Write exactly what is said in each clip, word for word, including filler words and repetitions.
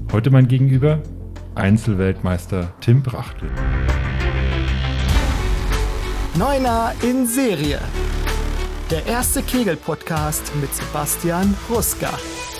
Heute mein Gegenüber, Einzelweltmeister Tim Brachtel. Neuner in Serie. Der erste Kegel-Podcast mit Sebastian Ruska.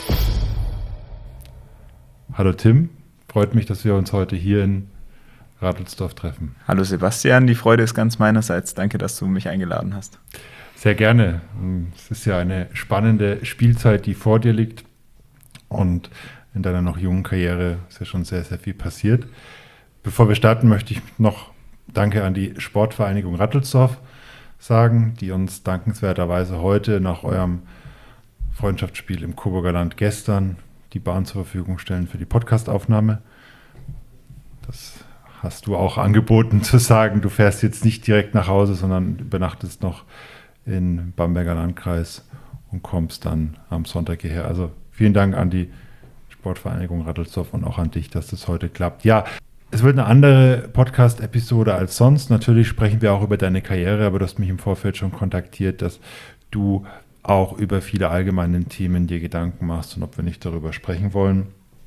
Hallo Tim, freut mich, dass wir uns heute hier in Rattelsdorf treffen. Hallo Sebastian, die Freude ist ganz meinerseits. Danke, dass du mich eingeladen hast. Sehr gerne. Es ist ja eine spannende Spielzeit, die vor dir liegt. Und in deiner noch jungen Karriere ist ja schon sehr, sehr viel passiert. Bevor wir starten, möchte ich noch Danke an die Sportvereinigung Rattelsdorf sagen, die uns dankenswerterweise heute nach eurem Freundschaftsspiel im Coburger Land gestern die Bahn zur Verfügung stellen für die Podcastaufnahme. Das hast du auch angeboten zu sagen. Du fährst jetzt nicht direkt nach Hause, sondern übernachtest noch in Bamberger Landkreis und kommst dann am Sonntag hierher. Also vielen Dank an die Sportvereinigung Rattelsdorf und auch an dich, dass das heute klappt. Ja, es wird eine andere Podcast-Episode als sonst. Natürlich sprechen wir auch über deine Karriere, aber du hast mich im Vorfeld schon kontaktiert, dass du auch über viele allgemeine Themen dir Gedanken machst und ob wir nicht darüber sprechen wollen.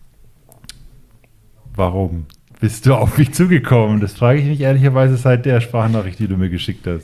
Warum bist du auf mich zugekommen? Das frage ich mich ehrlicherweise seit der Sprachnachricht, die du mir geschickt hast.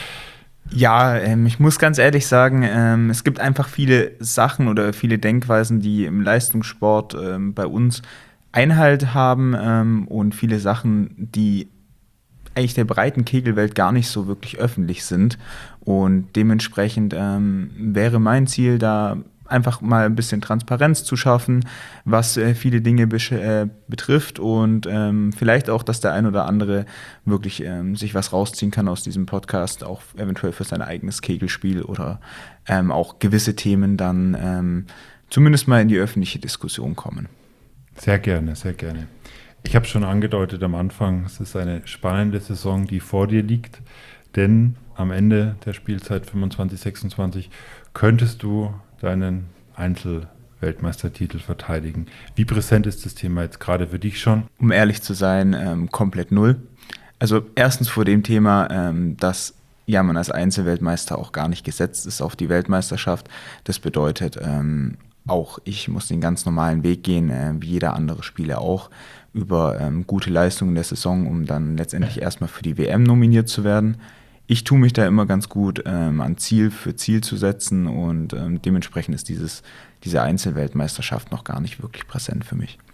Ja, ähm, ich muss ganz ehrlich sagen, ähm, es gibt einfach viele Sachen oder viele Denkweisen, die im Leistungssport ähm, bei uns Einhalt haben ähm, und viele Sachen, die eigentlich der breiten Kegelwelt gar nicht so wirklich öffentlich sind. Und dementsprechend ähm, wäre mein Ziel, da einfach mal ein bisschen Transparenz zu schaffen, was äh, viele Dinge besch- äh, betrifft und ähm, vielleicht auch, dass der ein oder andere wirklich ähm, sich was rausziehen kann aus diesem Podcast, auch eventuell für sein eigenes Kegelspiel oder ähm, auch gewisse Themen dann ähm, zumindest mal in die öffentliche Diskussion kommen. Sehr gerne, sehr gerne. Ich habe schon angedeutet am Anfang, es ist eine spannende Saison, die vor dir liegt, denn am Ende der Spielzeit fünfundzwanzig sechsundzwanzig könntest du deinen Einzelweltmeistertitel verteidigen. Wie präsent ist das Thema jetzt gerade für dich schon? Um ehrlich zu sein, ähm, komplett null. Also erstens vor dem Thema, ähm, dass ja man als Einzelweltmeister auch gar nicht gesetzt ist auf die Weltmeisterschaft. Das bedeutet, ähm, auch ich muss den ganz normalen Weg gehen, äh, wie jeder andere Spieler auch, über ähm, gute Leistungen der Saison, um dann letztendlich erstmal für die W M nominiert zu werden. Ich tue mich da immer ganz gut, ähm, an Ziel für Ziel zu setzen und ähm, dementsprechend ist dieses, diese Einzelweltmeisterschaft noch gar nicht wirklich präsent für mich.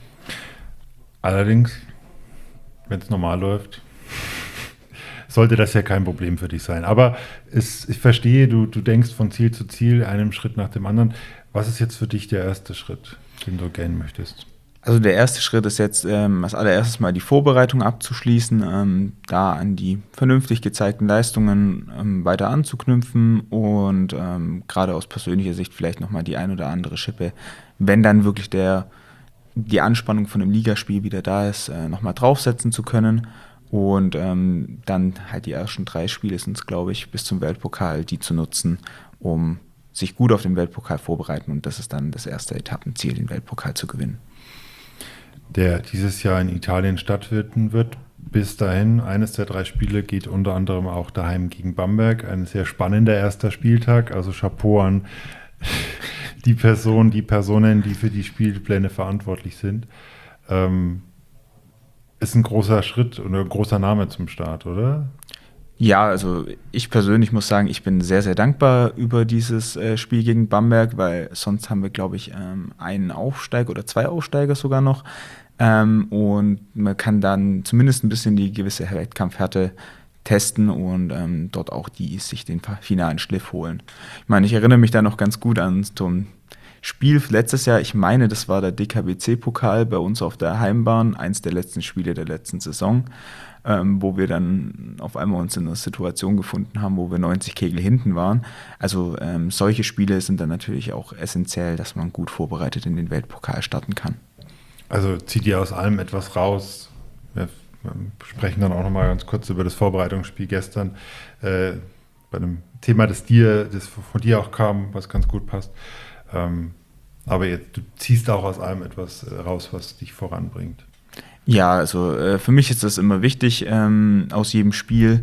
Allerdings, wenn es normal läuft, sollte das ja kein Problem für dich sein. Aber es, ich verstehe, du, du denkst von Ziel zu Ziel, einem Schritt nach dem anderen. Was ist jetzt für dich der erste Schritt, den du gehen möchtest? Also der erste Schritt ist jetzt, ähm, als allererstes mal die Vorbereitung abzuschließen, ähm, da an die vernünftig gezeigten Leistungen ähm, weiter anzuknüpfen und ähm, gerade aus persönlicher Sicht vielleicht nochmal die ein oder andere Schippe, wenn dann wirklich der, die Anspannung von dem Ligaspiel wieder da ist, äh, nochmal draufsetzen zu können und ähm, dann halt die ersten drei Spiele sind es, glaube ich, bis zum Weltpokal, die zu nutzen, um sich gut auf den Weltpokal vorbereiten und das ist dann das erste Etappenziel, den Weltpokal zu gewinnen. Der dieses Jahr in Italien stattfinden wird. Bis dahin, eines der drei Spiele geht unter anderem auch daheim gegen Bamberg. Ein sehr spannender erster Spieltag. Also Chapeau an die Person, die Personen, die für die Spielpläne verantwortlich sind. Ähm, ist ein großer Schritt oder ein großer Name zum Start, oder? Ja, also ich persönlich muss sagen, ich bin sehr, sehr dankbar über dieses äh, Spiel gegen Bamberg, weil sonst haben wir, glaube ich, ähm, einen Aufsteiger oder zwei Aufsteiger sogar noch. Ähm, und man kann dann zumindest ein bisschen die gewisse Wettkampfhärte testen und ähm, dort auch die sich den finalen Schliff holen. Ich meine, ich erinnere mich da noch ganz gut an so ein Spiel letztes Jahr, ich meine, das war der D K B C-Pokal bei uns auf der Heimbahn, eins der letzten Spiele der letzten Saison. Ähm, wo wir dann auf einmal uns in einer Situation gefunden haben, wo wir neunzig Kegel hinten waren. Also ähm, solche Spiele sind dann natürlich auch essentiell, dass man gut vorbereitet in den Weltpokal starten kann. Also zieht ihr aus allem etwas raus. Wir sprechen dann auch nochmal ganz kurz über das Vorbereitungsspiel gestern. Äh, bei einem Thema, das dir, das von dir auch kam, was ganz gut passt. Ähm, aber jetzt, du ziehst auch aus allem etwas raus, was dich voranbringt. Ja, also äh, für mich ist das immer wichtig, ähm, aus jedem Spiel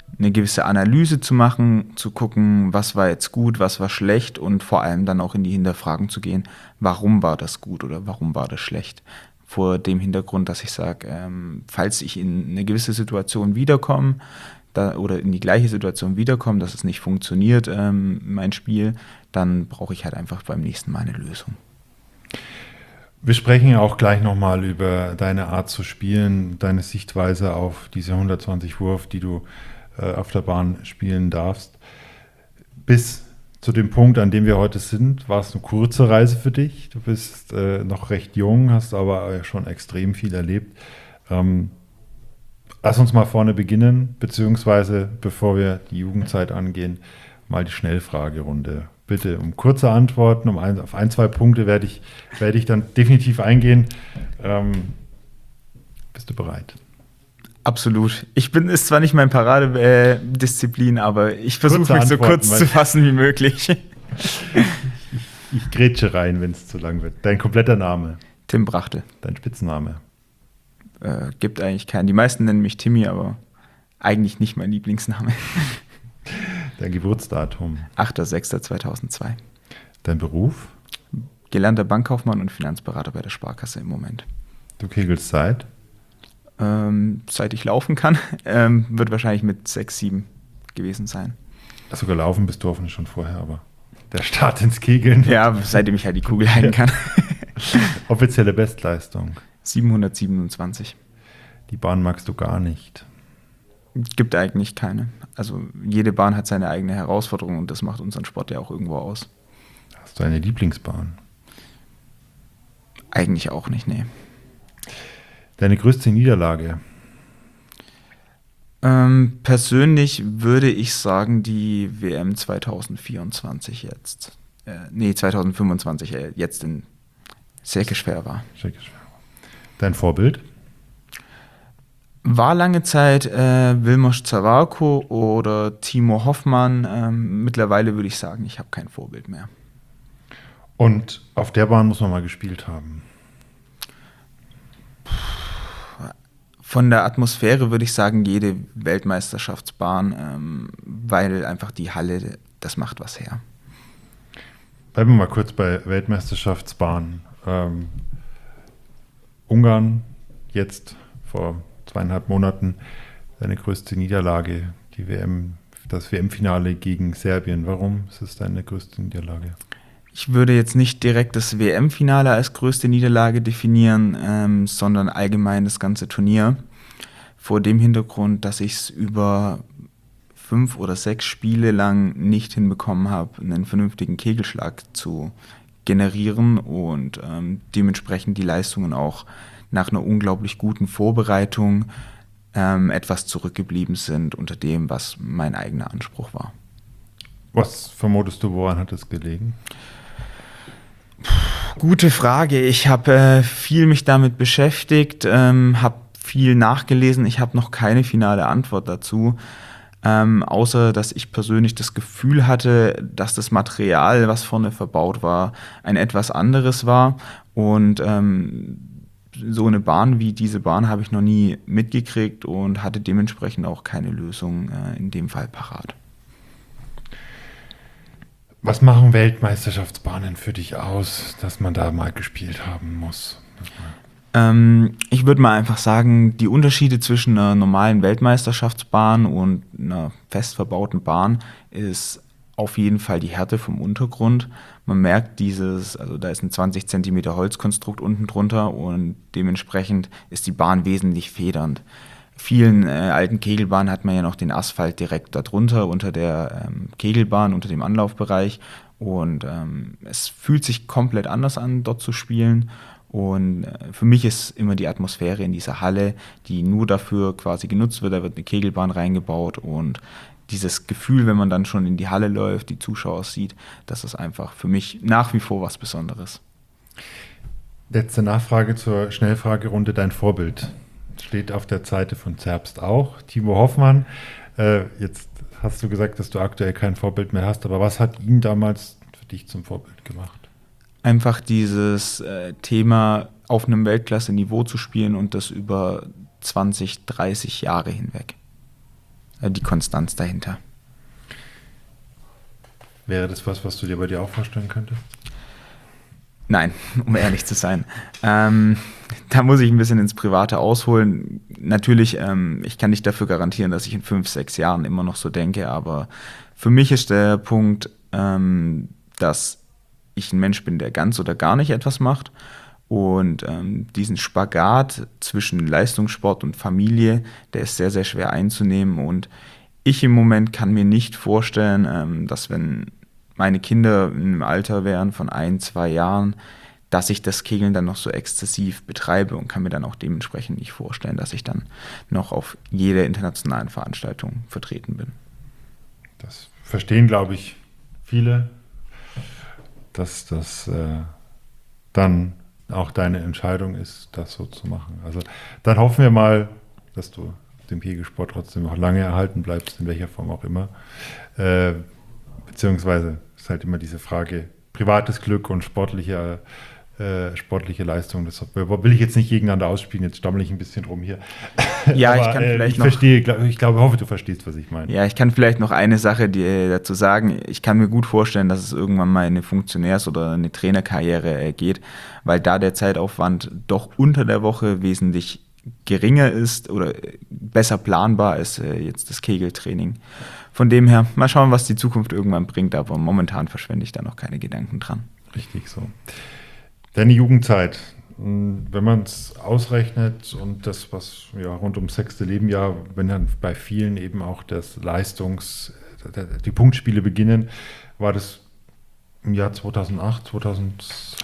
eine gewisse Analyse zu machen, zu gucken, was war jetzt gut, was war schlecht und vor allem dann auch in die Hinterfragen zu gehen, warum war das gut oder warum war das schlecht. Vor dem Hintergrund, dass ich sage, ähm, falls ich in eine gewisse Situation wiederkomme da, oder in die gleiche Situation wiederkomme, dass es nicht funktioniert, ähm, mein Spiel, dann brauche ich halt einfach beim nächsten Mal eine Lösung. Wir sprechen ja auch gleich nochmal über deine Art zu spielen, deine Sichtweise auf diese hundertzwanzig Wurf, die du äh, auf der Bahn spielen darfst. Bis zu dem Punkt, an dem wir heute sind, war es eine kurze Reise für dich. Du bist äh, noch recht jung, hast aber schon extrem viel erlebt. Ähm, lass uns mal vorne beginnen, beziehungsweise bevor wir die Jugendzeit angehen, mal die Schnellfragerunde. Bitte um kurze Antworten, um ein, auf ein, zwei Punkte werde ich, werde ich dann definitiv eingehen. Ähm, bist du bereit? Absolut. Ich bin, ist zwar nicht mein Paradedisziplin, äh, aber ich versuche mich so kurz zu fassen wie möglich. ich, ich grätsche rein, wenn es zu lang wird. Dein kompletter Name? Tim Brachtel. Dein Spitzname? Äh, gibt eigentlich keinen. Die meisten nennen mich Timmy, aber eigentlich nicht mein Lieblingsname. Dein Geburtsdatum? achter sechster zweitausendzwei. Dein Beruf? Gelernter Bankkaufmann und Finanzberater bei der Sparkasse im Moment. Du kegelst seit? Ähm, seit ich laufen kann, ähm, wird wahrscheinlich mit sechs, sieben gewesen sein. Ach, sogar laufen bist du hoffentlich schon vorher, aber der Start ins Kegeln. Ja, seitdem ich halt die Kugel halten kann. Offizielle Bestleistung? siebenhundertsiebenundzwanzig. Die Bahn magst du gar nicht? Gibt eigentlich keine. Also jede Bahn hat seine eigene Herausforderung und das macht unseren Sport ja auch irgendwo aus. Hast du eine Lieblingsbahn? Eigentlich auch nicht, nee. Deine größte Niederlage? Ähm, persönlich würde ich sagen, die W M zweitausendvierundzwanzig jetzt. Äh, nee, zweitausendfünfundzwanzig, äh, jetzt in Säckeschwer war. Dein Vorbild? War lange Zeit äh, Vilmos Zawarko oder Timo Hoffmann. Ähm, mittlerweile würde ich sagen, ich habe kein Vorbild mehr. Und auf der Bahn muss man mal gespielt haben? Von der Atmosphäre würde ich sagen, jede Weltmeisterschaftsbahn, ähm, weil einfach die Halle, das macht was her. Bleiben wir mal kurz bei Weltmeisterschaftsbahn. Ähm, Ungarn, jetzt vor zweieinhalb Monaten, deine größte Niederlage, die W M, das W M-Finale gegen Serbien. Warum ist es deine größte Niederlage? Ich würde jetzt nicht direkt das W M-Finale als größte Niederlage definieren, ähm, sondern allgemein das ganze Turnier. Vor dem Hintergrund, dass ich es über fünf oder sechs Spiele lang nicht hinbekommen habe, einen vernünftigen Kegelschlag zu generieren und ähm, dementsprechend die Leistungen auch nach einer unglaublich guten Vorbereitung ähm, etwas zurückgeblieben sind unter dem, was mein eigener Anspruch war. Was vermutest du, woran hat es gelegen? Gute Frage. Ich habe äh, viel mich damit beschäftigt, ähm, habe viel nachgelesen. Ich habe noch keine finale Antwort dazu, ähm, außer dass ich persönlich das Gefühl hatte, dass das Material, was vorne verbaut war, ein etwas anderes war. Und ähm, so eine Bahn wie diese Bahn habe ich noch nie mitgekriegt und hatte dementsprechend auch keine Lösung äh, in dem Fall parat. Was machen Weltmeisterschaftsbahnen für dich aus, dass man da mal gespielt haben muss? Ähm, ich würde mal einfach sagen, die Unterschiede zwischen einer normalen Weltmeisterschaftsbahn und einer fest verbauten Bahn ist auf jeden Fall die Härte vom Untergrund. Man merkt dieses, also da ist ein zwanzig Zentimeter Holzkonstrukt unten drunter und dementsprechend ist die Bahn wesentlich federnd. Vielen äh, alten Kegelbahnen hat man ja noch den Asphalt direkt darunter, unter der ähm, Kegelbahn, unter dem Anlaufbereich. Und ähm, es fühlt sich komplett anders an, dort zu spielen. Und äh, für mich ist immer die Atmosphäre in dieser Halle, die nur dafür quasi genutzt wird. Da wird eine Kegelbahn reingebaut und dieses Gefühl, wenn man dann schon in die Halle läuft, die Zuschauer sieht, das ist einfach für mich nach wie vor was Besonderes. Letzte Nachfrage zur Schnellfragerunde, dein Vorbild. Steht auf der Seite von Zerbst auch, Timo Hoffmann. Äh, jetzt hast du gesagt, dass du aktuell kein Vorbild mehr hast, aber was hat ihn damals für dich zum Vorbild gemacht? Einfach dieses äh, Thema auf einem Weltklasse-Niveau zu spielen und das über zwanzig, dreißig Jahre hinweg. äh, die Konstanz dahinter. Wäre das was, was du dir bei dir auch vorstellen könntest? Nein, um ehrlich zu sein. Ähm, da muss ich ein bisschen ins Private ausholen. Natürlich, ähm, ich kann nicht dafür garantieren, dass ich in fünf, sechs Jahren immer noch so denke, aber für mich ist der Punkt, ähm, dass ich ein Mensch bin, der ganz oder gar nicht etwas macht. Und ähm, diesen Spagat zwischen Leistungssport und Familie, der ist sehr, sehr schwer einzunehmen. Und ich im Moment kann mir nicht vorstellen, ähm, dass wenn meine Kinder im Alter wären von ein, zwei Jahren, dass ich das Kegeln dann noch so exzessiv betreibe und kann mir dann auch dementsprechend nicht vorstellen, dass ich dann noch auf jeder internationalen Veranstaltung vertreten bin. Das verstehen, glaube ich, viele, dass das äh, dann auch deine Entscheidung ist, das so zu machen. Also dann hoffen wir mal, dass du dem Kegelsport trotzdem noch lange erhalten bleibst, in welcher Form auch immer. Äh, beziehungsweise ist halt immer diese Frage, privates Glück und sportliche, äh, sportliche Leistung. Das will ich jetzt nicht gegeneinander ausspielen, jetzt stammel ich ein bisschen rum hier. Ja, Aber, ich kann äh, vielleicht ich noch... verstehe, glaub, ich glaube, hoffe, du verstehst, was ich meine. Ja, ich kann vielleicht noch eine Sache die, dazu sagen. Ich kann mir gut vorstellen, dass es irgendwann mal eine Funktionärs- oder eine Trainerkarriere äh, geht, weil da der Zeitaufwand doch unter der Woche wesentlich geringer ist oder besser planbar ist äh, jetzt das Kegeltraining. Von dem her, mal schauen, was die Zukunft irgendwann bringt, aber momentan verschwende ich da noch keine Gedanken dran. Richtig so. Deine Jugendzeit, wenn man es ausrechnet und das, was ja rund ums sechste Lebensjahr, wenn dann bei vielen eben auch das Leistungs-, die Punktspiele beginnen, war das im Jahr zweitausendacht, zweitausendneun,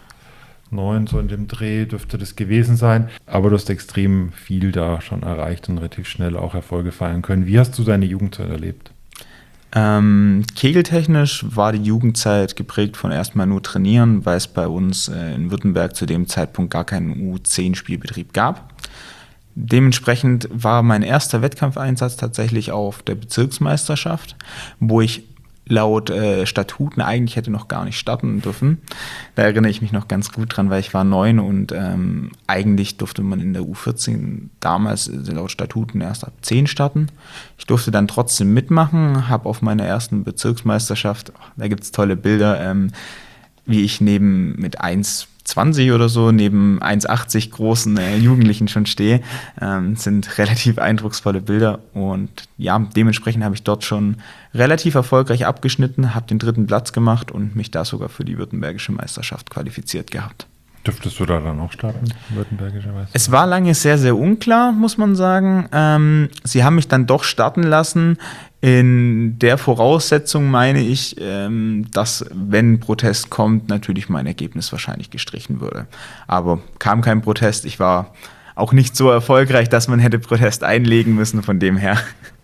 so in dem Dreh dürfte das gewesen sein. Aber du hast extrem viel da schon erreicht und relativ schnell auch Erfolge feiern können. Wie hast du deine Jugendzeit erlebt? Ähm, kegeltechnisch war die Jugendzeit geprägt von erstmal nur Trainieren, weil es bei uns äh, in Württemberg zu dem Zeitpunkt gar keinen U zehn Spielbetrieb gab. Dementsprechend war mein erster Wettkampfeinsatz tatsächlich auf der Bezirksmeisterschaft, wo ich laut äh, Statuten eigentlich hätte noch gar nicht starten dürfen. Da erinnere ich mich noch ganz gut dran, weil ich war neun und ähm, eigentlich durfte man in der U vierzehn damals äh, laut Statuten erst ab zehn starten. Ich durfte dann trotzdem mitmachen, habe auf meiner ersten Bezirksmeisterschaft, oh, da gibt es tolle Bilder, ähm, wie ich neben mit eins zwanzig oder so, neben eins achtzig großen äh, Jugendlichen schon stehe. Ähm, sind relativ eindrucksvolle Bilder und ja, dementsprechend habe ich dort schon relativ erfolgreich abgeschnitten, habe den dritten Platz gemacht und mich da sogar für die württembergische Meisterschaft qualifiziert gehabt. Dürftest du da dann auch starten, württembergische Meisterschaft? Es war lange sehr, sehr unklar, muss man sagen. Ähm, sie haben mich dann doch starten lassen. In der Voraussetzung meine ich, ähm, dass, wenn Protest kommt, natürlich mein Ergebnis wahrscheinlich gestrichen würde. Aber kam kein Protest. Ich war auch nicht so erfolgreich, dass man hätte Protest einlegen müssen. Von dem her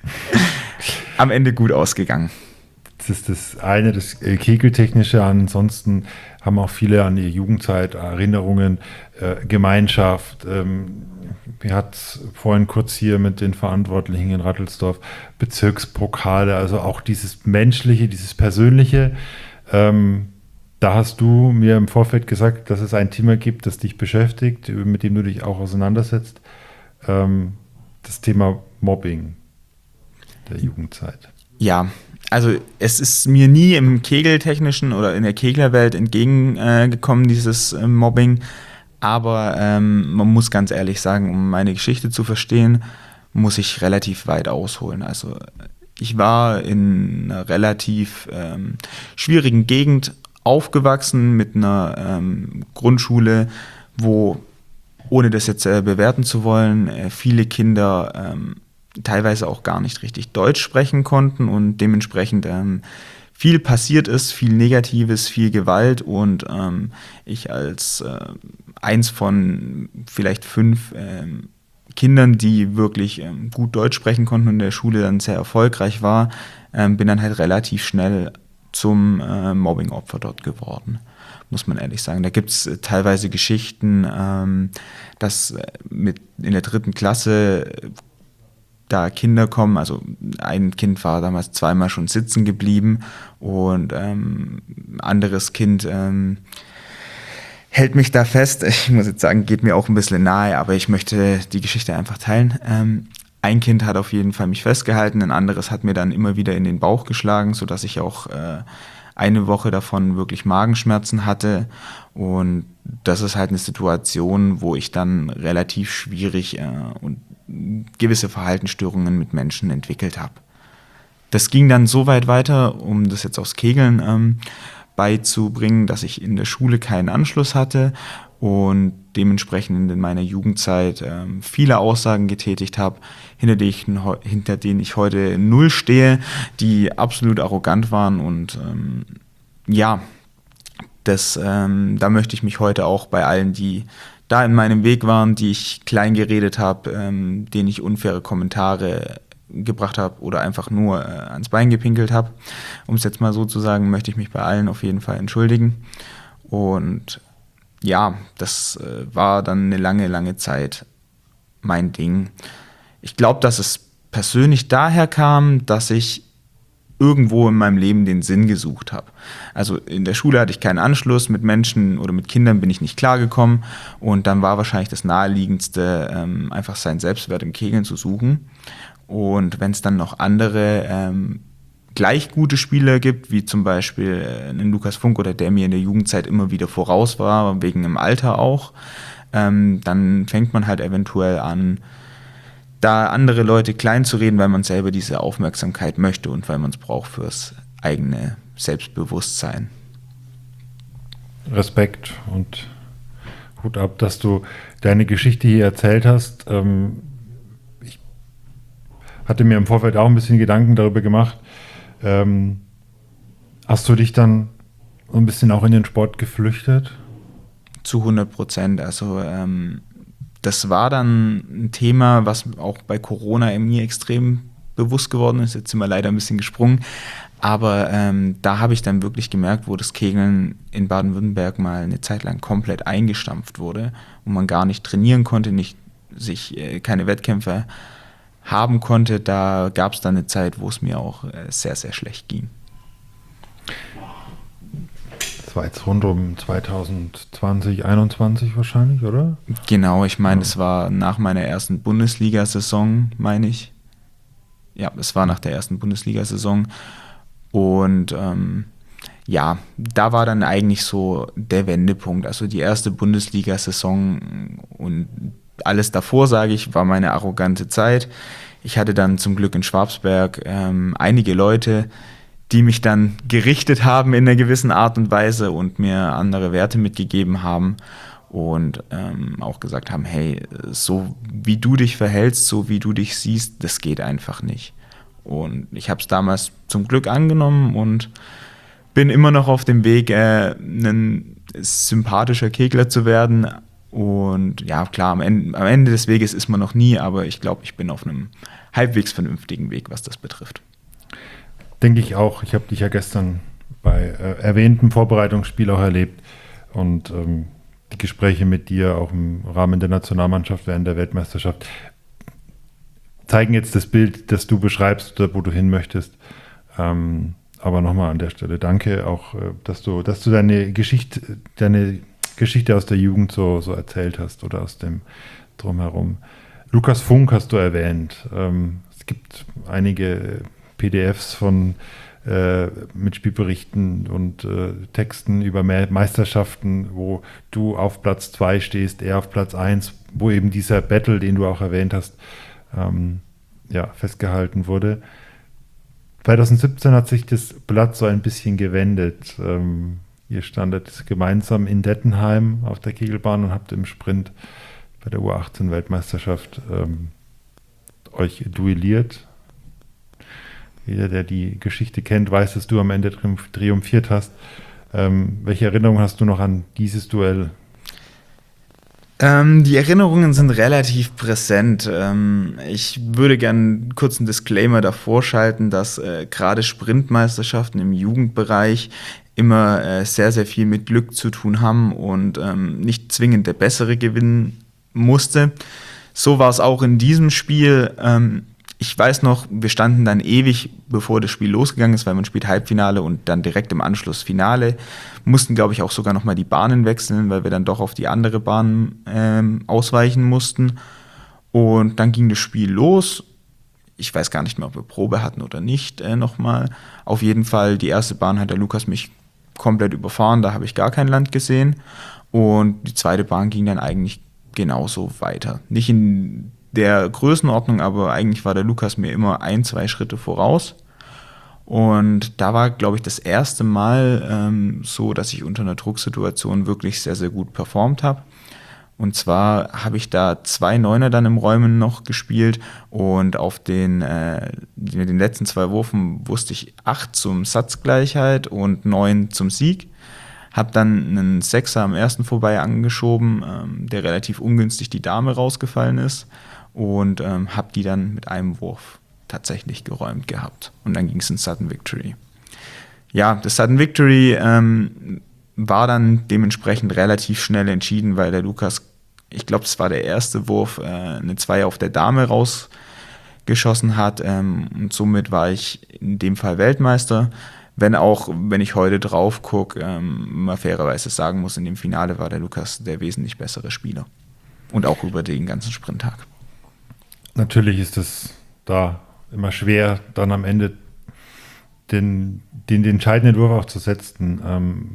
am Ende gut ausgegangen. Das ist das eine, das Kegeltechnische. Ansonsten haben auch viele an ihre Jugendzeit Erinnerungen, äh, Gemeinschaft. Ähm, wir hatten vorhin kurz hier mit den Verantwortlichen in Rattelsdorf Bezirkspokale, also auch dieses Menschliche, dieses Persönliche. Ähm, da hast du mir im Vorfeld gesagt, dass es ein Thema gibt, das dich beschäftigt, mit dem du dich auch auseinandersetzt. Ähm, das Thema Mobbing der Jugendzeit. Ja, also es ist mir nie im Kegeltechnischen oder in der Keglerwelt entgegengekommen, äh, dieses äh, Mobbing. Aber ähm, man muss ganz ehrlich sagen, um meine Geschichte zu verstehen, muss ich relativ weit ausholen. Also ich war in einer relativ ähm, schwierigen Gegend aufgewachsen mit einer ähm, Grundschule, wo, ohne das jetzt äh, bewerten zu wollen, äh, viele Kinder ähm, teilweise auch gar nicht richtig Deutsch sprechen konnten und dementsprechend ähm, viel passiert ist, viel Negatives, viel Gewalt und ähm, ich als äh, eins von vielleicht fünf ähm, Kindern, die wirklich ähm, gut Deutsch sprechen konnten und in der Schule dann sehr erfolgreich war, ähm, bin dann halt relativ schnell zum äh, Mobbing-Opfer dort geworden, muss man ehrlich sagen. Da gibt es äh, teilweise Geschichten, ähm, dass äh, mit in der dritten Klasse äh, da Kinder kommen, also ein Kind war damals zweimal schon sitzen geblieben und ähm, ein anderes Kind ähm, hält mich da fest. Ich muss jetzt sagen, geht mir auch ein bisschen nahe, aber ich möchte die Geschichte einfach teilen. Ähm, ein Kind hat auf jeden Fall mich festgehalten, ein anderes hat mir dann immer wieder in den Bauch geschlagen, sodass ich auch äh, eine Woche davon wirklich Magenschmerzen hatte. Und das ist halt eine Situation, wo ich dann relativ schwierig äh, und gewisse Verhaltensstörungen mit Menschen entwickelt habe. Das ging dann so weit weiter, um das jetzt aufs Kegeln ähm, beizubringen, dass ich in der Schule keinen Anschluss hatte und dementsprechend in meiner Jugendzeit ähm, viele Aussagen getätigt habe, hinter, die ich, hinter denen ich heute null stehe, die absolut arrogant waren. Und ähm, ja, das, ähm, da möchte ich mich heute auch bei allen, die da in meinem Weg waren, die ich klein geredet habe, ähm, denen ich unfaire Kommentare gebracht habe oder einfach nur äh, ans Bein gepinkelt habe, um es jetzt mal so zu sagen, möchte ich mich bei allen auf jeden Fall entschuldigen. Und ja, das äh, war dann eine lange, lange Zeit mein Ding. Ich glaube, dass es persönlich daher kam, dass ich irgendwo in meinem Leben den Sinn gesucht habe. Also in der Schule hatte ich keinen Anschluss, mit Menschen oder mit Kindern bin ich nicht klargekommen und dann war wahrscheinlich das Naheliegendste, ähm, einfach seinen Selbstwert im Kegeln zu suchen. Und wenn es dann noch andere ähm, gleich gute Spieler gibt, wie zum Beispiel äh, einen Lukas Funk oder der mir in der Jugendzeit immer wieder voraus war, wegen dem Alter auch, ähm, dann fängt man halt eventuell an, da andere Leute klein zu reden, weil man selber diese Aufmerksamkeit möchte und weil man es braucht fürs eigene Selbstbewusstsein. Respekt und Hut ab, dass du deine Geschichte hier erzählt hast. Ähm, ich hatte mir im Vorfeld auch ein bisschen Gedanken darüber gemacht. Ähm, hast du dich dann ein bisschen auch in den Sport geflüchtet? Zu hundert Prozent. Also ähm, das war dann ein Thema, was auch bei Corona in mir extrem bewusst geworden ist. Jetzt sind wir leider ein bisschen gesprungen. Aber ähm, da habe ich dann wirklich gemerkt, wo das Kegeln in Baden-Württemberg mal eine Zeit lang komplett eingestampft wurde und man gar nicht trainieren konnte, nicht sich äh, keine Wettkämpfe haben konnte. Da gab es dann eine Zeit, wo es mir auch äh, sehr, sehr schlecht ging. Das war jetzt rund um zwanzig zwanzig, einundzwanzig wahrscheinlich, oder? Genau, ich meine, Ja. es war nach meiner ersten Bundesliga-Saison, meine ich. Ja, es war nach der ersten Bundesliga-Saison. Und ähm, ja, da war dann eigentlich so der Wendepunkt. Also die erste Bundesliga-Saison und alles davor, sage ich, war meine arrogante Zeit. Ich hatte dann zum Glück in Schwabsberg ähm, einige Leute, die mich dann gerichtet haben in einer gewissen Art und Weise und mir andere Werte mitgegeben haben und ähm, auch gesagt haben, hey, so wie du dich verhältst, so wie du dich siehst, das geht einfach nicht. Und ich habe es damals zum Glück angenommen und bin immer noch auf dem Weg, äh, ein sympathischer Kegler zu werden. Und ja, klar, am Ende, am Ende des Weges ist man noch nie, aber ich glaube, ich bin auf einem halbwegs vernünftigen Weg, was das betrifft. Denke ich auch. Ich habe dich ja gestern bei äh, erwähntem Vorbereitungsspiel auch erlebt und ähm, die Gespräche mit dir auch im Rahmen der Nationalmannschaft während der Weltmeisterschaft zeigen jetzt das Bild, das du beschreibst, wo du hin möchtest. Ähm, aber nochmal an der Stelle danke auch, äh, dass du, dass du deine Geschichte, deine Geschichte aus der Jugend so, so erzählt hast oder aus dem Drumherum. Lukas Funk hast du erwähnt. Ähm, es gibt einige P D Fs von äh, mit Spielberichten und äh, Texten über Me- Meisterschaften, wo du auf Platz zwei stehst, er auf Platz eins, wo eben dieser Battle, den du auch erwähnt hast, ähm, ja, festgehalten wurde. zwanzig siebzehn hat sich das Blatt so ein bisschen gewendet. Ähm, ihr standet gemeinsam in Dettenheim auf der Kegelbahn und habt im Sprint bei der U achtzehn Weltmeisterschaft ähm, euch duelliert. Jeder, der die Geschichte kennt, weiß, dass du am Ende triumph- triumphiert hast. Ähm, welche Erinnerungen hast du noch an dieses Duell? Ähm, die Erinnerungen sind relativ präsent. Ähm, ich würde gerne kurz einen Disclaimer davor schalten, dass äh, gerade Sprintmeisterschaften im Jugendbereich immer äh, sehr, sehr viel mit Glück zu tun haben und ähm, nicht zwingend der Bessere gewinnen musste. So war es auch in diesem Spiel. Ähm, Ich weiß noch, wir standen dann ewig, bevor das Spiel losgegangen ist, weil man spielt Halbfinale und dann direkt im Anschluss Finale. Mussten, glaube ich, auch sogar nochmal die Bahnen wechseln, weil wir dann doch auf die andere Bahn ähm, ausweichen mussten. Und dann ging das Spiel los ich weiß gar nicht mehr, ob wir Probe hatten oder nicht, äh, nochmal. Auf jeden Fall, die erste Bahn hat der Lukas mich komplett überfahren, da habe ich gar kein Land gesehen. Und die zweite Bahn ging dann eigentlich genauso weiter. Nicht in der Größenordnung, aber eigentlich war der Lukas mir immer ein, zwei Schritte voraus. Und da war, glaube ich, das erste Mal ähm, so, dass ich unter einer Drucksituation wirklich sehr, sehr gut performt habe. Und zwar habe ich da zwei Neuner dann im Räumen noch gespielt und auf den, äh, mit den letzten zwei Wurfen wusste ich acht zum Satzgleichheit und neun zum Sieg. Habe dann einen Sechser am ersten vorbei angeschoben, ähm, der relativ ungünstig die Dame rausgefallen ist und ähm, habe die dann mit einem Wurf tatsächlich geräumt gehabt. Und dann ging es in Sudden Victory. Ja, das Sudden Victory ähm, war dann dementsprechend relativ schnell entschieden, weil der Lukas, ich glaube, es war der erste Wurf, äh, eine zwei auf der Dame rausgeschossen hat. Ähm, und somit war ich in dem Fall Weltmeister. Wenn auch, wenn ich heute drauf gucke, ähm, mal fairerweise sagen muss, in dem Finale war der Lukas der wesentlich bessere Spieler. Und auch über den ganzen Sprinttag. Natürlich ist es da immer schwer, dann am Ende den, den, den entscheidenden Wurf auch zu setzen. Ähm,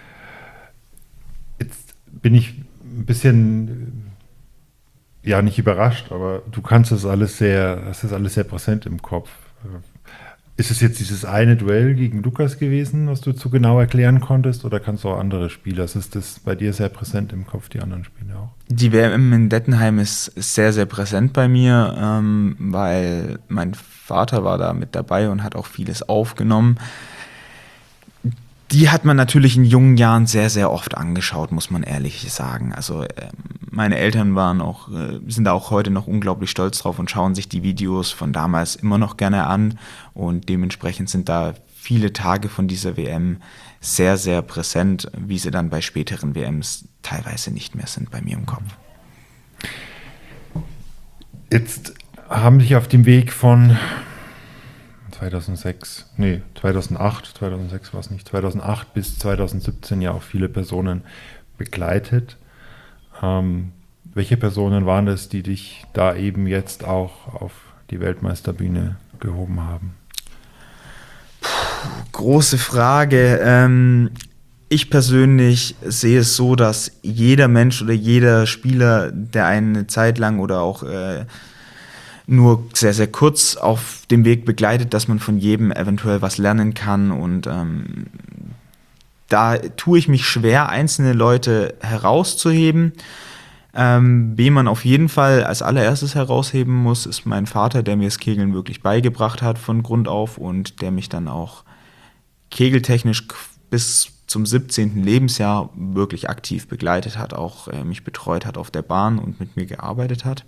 jetzt bin ich ein bisschen, ja, nicht überrascht, aber du kannst das alles sehr, das ist alles sehr präsent im Kopf. Ist es jetzt dieses eine Duell gegen Lukas gewesen, was du zu genau erklären konntest, oder kannst du auch andere Spiele? Also ist das bei dir sehr präsent im Kopf, die anderen Spiele auch? Die W M in Dettenheim ist sehr, sehr präsent bei mir, ähm, weil mein Vater war da mit dabei und hat auch vieles aufgenommen. Die hat man natürlich in jungen Jahren sehr, sehr oft angeschaut, muss man ehrlich sagen. Also äh, meine Eltern waren auch, äh, sind da auch heute noch unglaublich stolz drauf und schauen sich die Videos von damals immer noch gerne an. Und dementsprechend sind da viele Tage von dieser W M sehr, sehr präsent, wie sie dann bei späteren W Ms teilweise nicht mehr sind bei mir im Kopf. Jetzt haben dich auf dem Weg von zweitausendsechs, nee, zweitausendacht, zweitausendsechs war es nicht, zweitausendacht bis zweitausendsiebzehn ja auch viele Personen begleitet. Ähm, welche Personen waren das, die dich da eben jetzt auch auf die Weltmeisterbühne gehoben haben? Große Frage. Ähm, ich persönlich sehe es so, dass jeder Mensch oder jeder Spieler, der eine Zeit lang oder auch äh, nur sehr, sehr kurz auf dem Weg begleitet, dass man von jedem eventuell was lernen kann. Und ähm, da tue ich mich schwer, einzelne Leute herauszuheben. Ähm, wen man auf jeden Fall als allererstes herausheben muss, ist mein Vater, der mir das Kegeln wirklich beigebracht hat von Grund auf und der mich dann auch kegeltechnisch bis zum siebzehnten Lebensjahr wirklich aktiv begleitet hat, auch äh, mich betreut hat auf der Bahn und mit mir gearbeitet hat.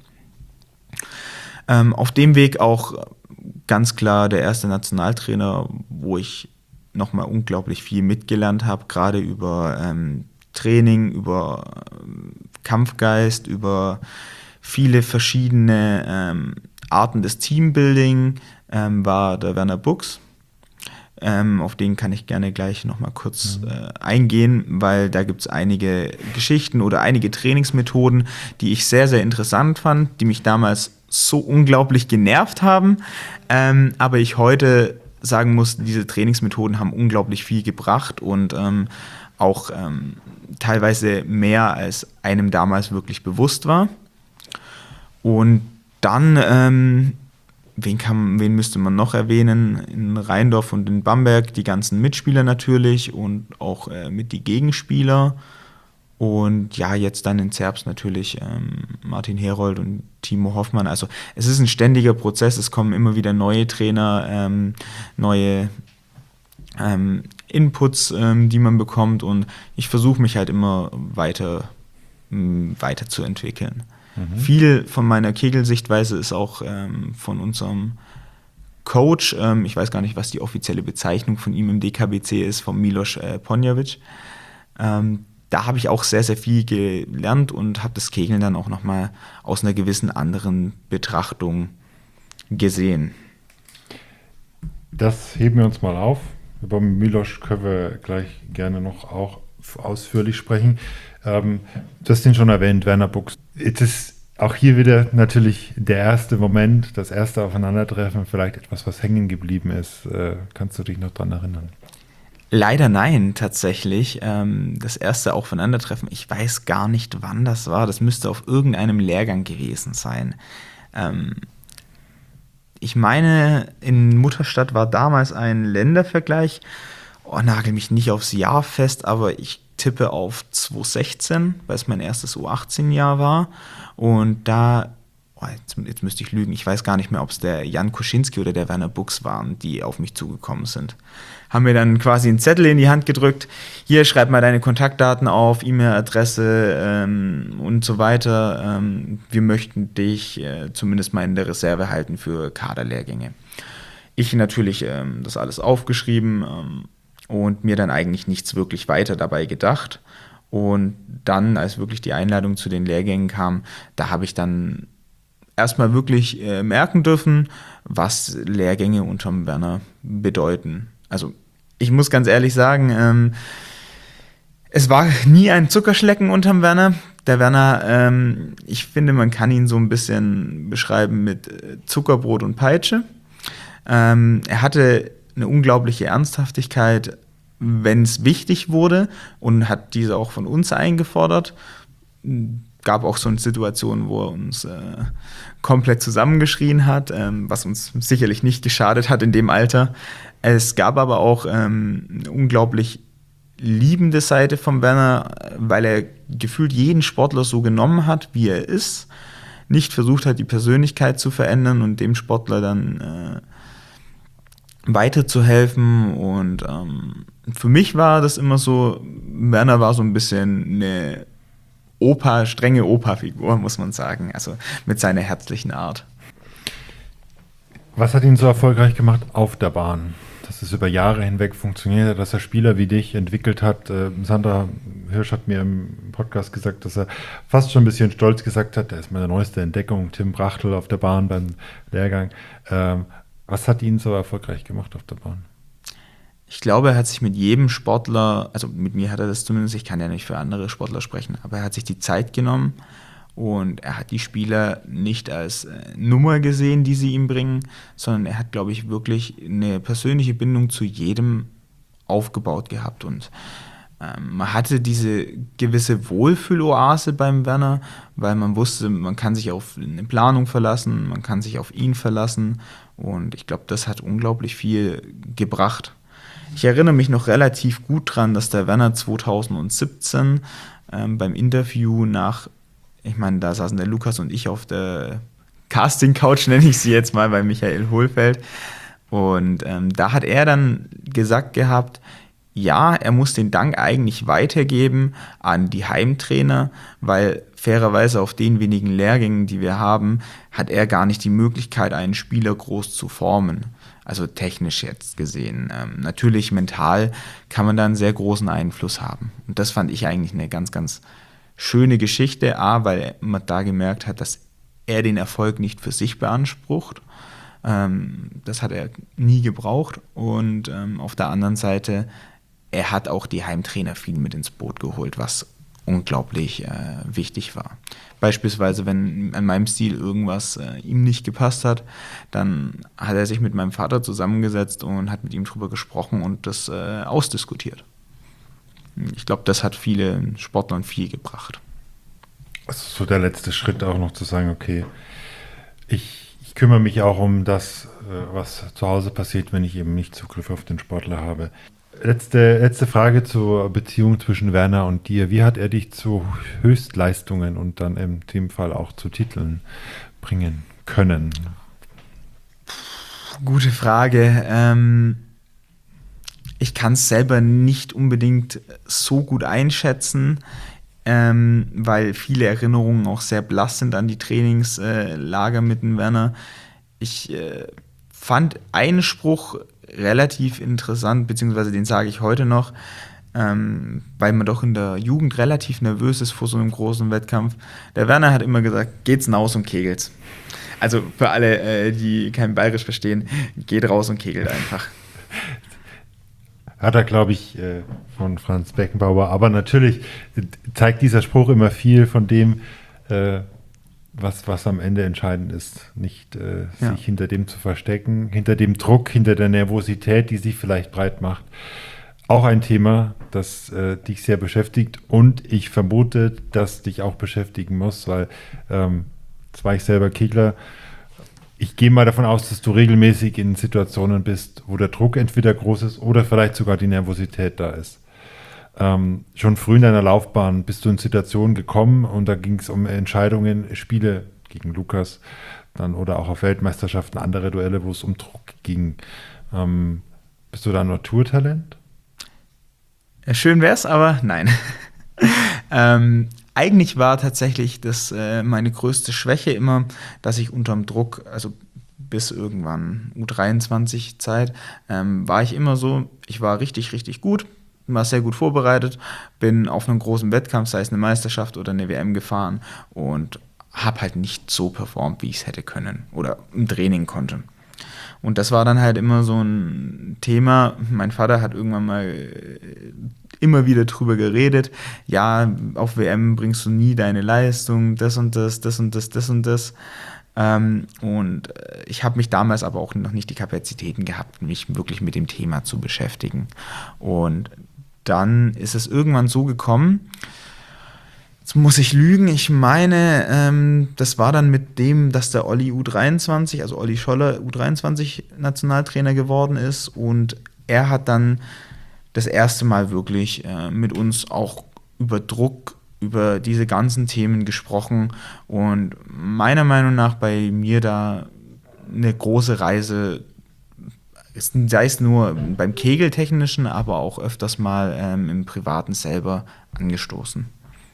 Ähm, auf dem Weg auch ganz klar der erste Nationaltrainer, wo ich nochmal unglaublich viel mitgelernt habe, gerade über ähm, Training, über ähm, Kampfgeist, über viele verschiedene ähm, Arten des Teambuilding, ähm, war der Werner Buchs. Ähm, auf den kann ich gerne gleich nochmal kurz mhm. äh, eingehen, weil da gibt es einige Geschichten oder einige Trainingsmethoden, die ich sehr, sehr interessant fand, die mich damals so unglaublich genervt haben, ähm, aber ich heute sagen muss, diese Trainingsmethoden haben unglaublich viel gebracht und ähm, auch ähm, teilweise mehr als einem damals wirklich bewusst war. Und dann, ähm, wen, kann, wen müsste man noch erwähnen? In Rheindorf und in Bamberg die ganzen Mitspieler natürlich und auch äh, mit die Gegenspieler. Und ja, jetzt dann in Zerbst natürlich ähm, Martin Herold und Timo Hoffmann. Also es ist ein ständiger Prozess, es kommen immer wieder neue Trainer, ähm, neue ähm, Inputs, ähm, die man bekommt und ich versuche mich halt immer weiter, ähm, weiterzuentwickeln. Mhm. Viel von meiner Kegelsichtweise ist auch ähm, von unserem Coach, ähm, ich weiß gar nicht, was die offizielle Bezeichnung von ihm im D K B C ist, von Milos äh, Ponjevic. Ähm, Da habe ich auch sehr, sehr viel gelernt und habe das Kegeln dann auch nochmal aus einer gewissen anderen Betrachtung gesehen. Das heben wir uns mal auf. Über Milos können wir gleich gerne noch auch ausführlich sprechen. Ähm, du hast ihn schon erwähnt, Werner Buchs. Jetzt ist auch hier wieder natürlich der erste Moment, das erste Aufeinandertreffen, vielleicht etwas, was hängen geblieben ist. Äh, kannst du dich noch dran erinnern? Leider nein, tatsächlich. Ähm, das erste Aufeinandertreffen, ich weiß gar nicht, wann das war. Das müsste auf irgendeinem Lehrgang gewesen sein. Ähm, ich meine, in Mutterstadt war damals ein Ländervergleich. Oh, nagel mich nicht aufs Jahr fest, aber ich tippe auf zwanzig sechzehn, weil es mein erstes U achtzehn Jahr war. Und da, oh, jetzt, jetzt müsste ich lügen, ich weiß gar nicht mehr, ob es der Jan Kuschinski oder der Werner Buchs waren, die auf mich zugekommen sind. Haben mir dann quasi einen Zettel in die Hand gedrückt. Hier, schreib mal deine Kontaktdaten auf, E-Mail-Adresse ähm, und so weiter. Ähm, wir möchten dich äh, zumindest mal in der Reserve halten für Kaderlehrgänge. Ich natürlich ähm, das alles aufgeschrieben ähm, und mir dann eigentlich nichts wirklich weiter dabei gedacht. Und dann, als wirklich die Einladung zu den Lehrgängen kam, da habe ich dann erstmal wirklich äh, merken dürfen, was Lehrgänge unterm Werner bedeuten. Also ich muss ganz ehrlich sagen, ähm, es war nie ein Zuckerschlecken unterm Werner. Der Werner, ähm, ich finde, man kann ihn so ein bisschen beschreiben mit Zuckerbrot und Peitsche. Ähm, er hatte eine unglaubliche Ernsthaftigkeit, wenn es wichtig wurde, und hat diese auch von uns eingefordert. Gab auch so eine Situation, wo er uns äh, komplett zusammengeschrien hat, ähm, was uns sicherlich nicht geschadet hat in dem Alter. Es gab aber auch ähm, eine unglaublich liebende Seite vom Werner, weil er gefühlt jeden Sportler so genommen hat, wie er ist, nicht versucht hat, die Persönlichkeit zu verändern und dem Sportler dann äh, weiterzuhelfen. Und ähm, für mich war das immer so, Werner war so ein bisschen eine Opa, strenge Opa-Figur, muss man sagen, also mit seiner herzlichen Art. Was hat ihn so erfolgreich gemacht auf der Bahn? Dass es über Jahre hinweg funktioniert hat, dass er Spieler wie dich entwickelt hat. Äh, Sandra Hirsch hat mir im Podcast gesagt, dass er fast schon ein bisschen stolz gesagt hat, er ist meine neueste Entdeckung, Tim Brachtl auf der Bahn beim Lehrgang. Ähm, was hat ihn so erfolgreich gemacht auf der Bahn? Ich glaube, er hat sich mit jedem Sportler, also mit mir hat er das zumindest, ich kann ja nicht für andere Sportler sprechen, aber er hat sich die Zeit genommen und er hat die Spieler nicht als äh, Nummer gesehen, die sie ihm bringen, sondern er hat, glaube ich, wirklich eine persönliche Bindung zu jedem aufgebaut gehabt. Und ähm, man hatte diese gewisse Wohlfühloase beim Werner, weil man wusste, man kann sich auf eine Planung verlassen, man kann sich auf ihn verlassen, und ich glaube, das hat unglaublich viel gebracht. Ich erinnere mich noch relativ gut dran, dass der Werner zwanzig siebzehn ähm, beim Interview nach, ich meine, da saßen der Lukas und ich auf der Casting-Couch, nenne ich sie jetzt mal, bei Michael Hohlfeld. Und ähm, da hat er dann gesagt gehabt, ja, er muss den Dank eigentlich weitergeben an die Heimtrainer, weil fairerweise auf den wenigen Lehrgängen, die wir haben, hat er gar nicht die Möglichkeit, einen Spieler groß zu formen. Also technisch jetzt gesehen. Ähm, natürlich mental kann man da einen sehr großen Einfluss haben. Und das fand ich eigentlich eine ganz, ganz schöne Geschichte. A, weil man da gemerkt hat, dass er den Erfolg nicht für sich beansprucht. Ähm, das hat er nie gebraucht. Und ähm, auf der anderen Seite, er hat auch die Heimtrainer viel mit ins Boot geholt, was unglaublich äh, wichtig war. Beispielsweise, wenn an meinem Stil irgendwas äh, ihm nicht gepasst hat, dann hat er sich mit meinem Vater zusammengesetzt und hat mit ihm drüber gesprochen und das äh, ausdiskutiert. Ich glaube, das hat vielen Sportlern viel gebracht. Also so der letzte Schritt auch noch zu sagen, okay, ich, ich kümmere mich auch um das, äh, was zu Hause passiert, wenn ich eben nicht Zugriff auf den Sportler habe. Letzte, letzte Frage zur Beziehung zwischen Werner und dir. Wie hat er dich zu Höchstleistungen und dann in dem Fall auch zu Titeln bringen können? Gute Frage. Ähm, ich kann es selber nicht unbedingt so gut einschätzen, ähm, weil viele Erinnerungen auch sehr blass sind an die Trainingslager äh, mit dem Werner. Ich äh, fand einen Spruch relativ interessant, beziehungsweise den sage ich heute noch, ähm, weil man doch in der Jugend relativ nervös ist vor so einem großen Wettkampf. Der Werner hat immer gesagt, geht's raus und kegelt's. Also für alle, äh, die kein Bayerisch verstehen, geht raus und kegelt einfach. Hat er, glaube ich, äh, von Franz Beckenbauer, aber natürlich zeigt dieser Spruch immer viel von dem, äh, was, was am Ende entscheidend ist. Nicht äh, Ja. sich hinter dem zu verstecken, hinter dem Druck, hinter der Nervosität, die sich vielleicht breit macht. Auch ein Thema, das äh, dich sehr beschäftigt und ich vermute, dass dich auch beschäftigen muss, weil ähm, jetzt war ich selber Kegler. Ich gehe mal davon aus, dass du regelmäßig in Situationen bist, wo der Druck entweder groß ist oder vielleicht sogar die Nervosität da ist. Ähm, schon früh in deiner Laufbahn bist du in Situationen gekommen und da ging es um Entscheidungen, Spiele gegen Lukas dann oder auch auf Weltmeisterschaften, andere Duelle, wo es um Druck ging. Ähm, bist du da ein Naturtalent? Schön wär's, aber nein. ähm, eigentlich war tatsächlich das äh, meine größte Schwäche immer, dass ich unterm Druck, also bis irgendwann U dreiundzwanzig Zeit, ähm, war ich immer so, ich war richtig, richtig gut, war sehr gut vorbereitet, bin auf einem großen Wettkampf, sei es eine Meisterschaft oder eine W M gefahren und habe halt nicht so performt, wie ich es hätte können oder im Training konnte. Und das war dann halt immer so ein Thema. Mein Vater hat irgendwann mal immer wieder drüber geredet. Ja, auf W M bringst du nie deine Leistung, das und das, das und das, das und das. Ähm, und ich habe mich damals aber auch noch nicht die Kapazitäten gehabt, mich wirklich mit dem Thema zu beschäftigen. Und dann ist es irgendwann so gekommen, jetzt muss ich lügen, ich meine, ähm, das war dann mit dem, dass der Olli U dreiundzwanzig, also Olli Scholler U dreiundzwanzig Nationaltrainer geworden ist und er hat dann das erste Mal wirklich äh, mit uns auch über Druck, über diese ganzen Themen gesprochen und meiner Meinung nach bei mir da eine große Reise, sei es nur beim Kegeltechnischen, aber auch öfters mal ähm, im Privaten selber angestoßen.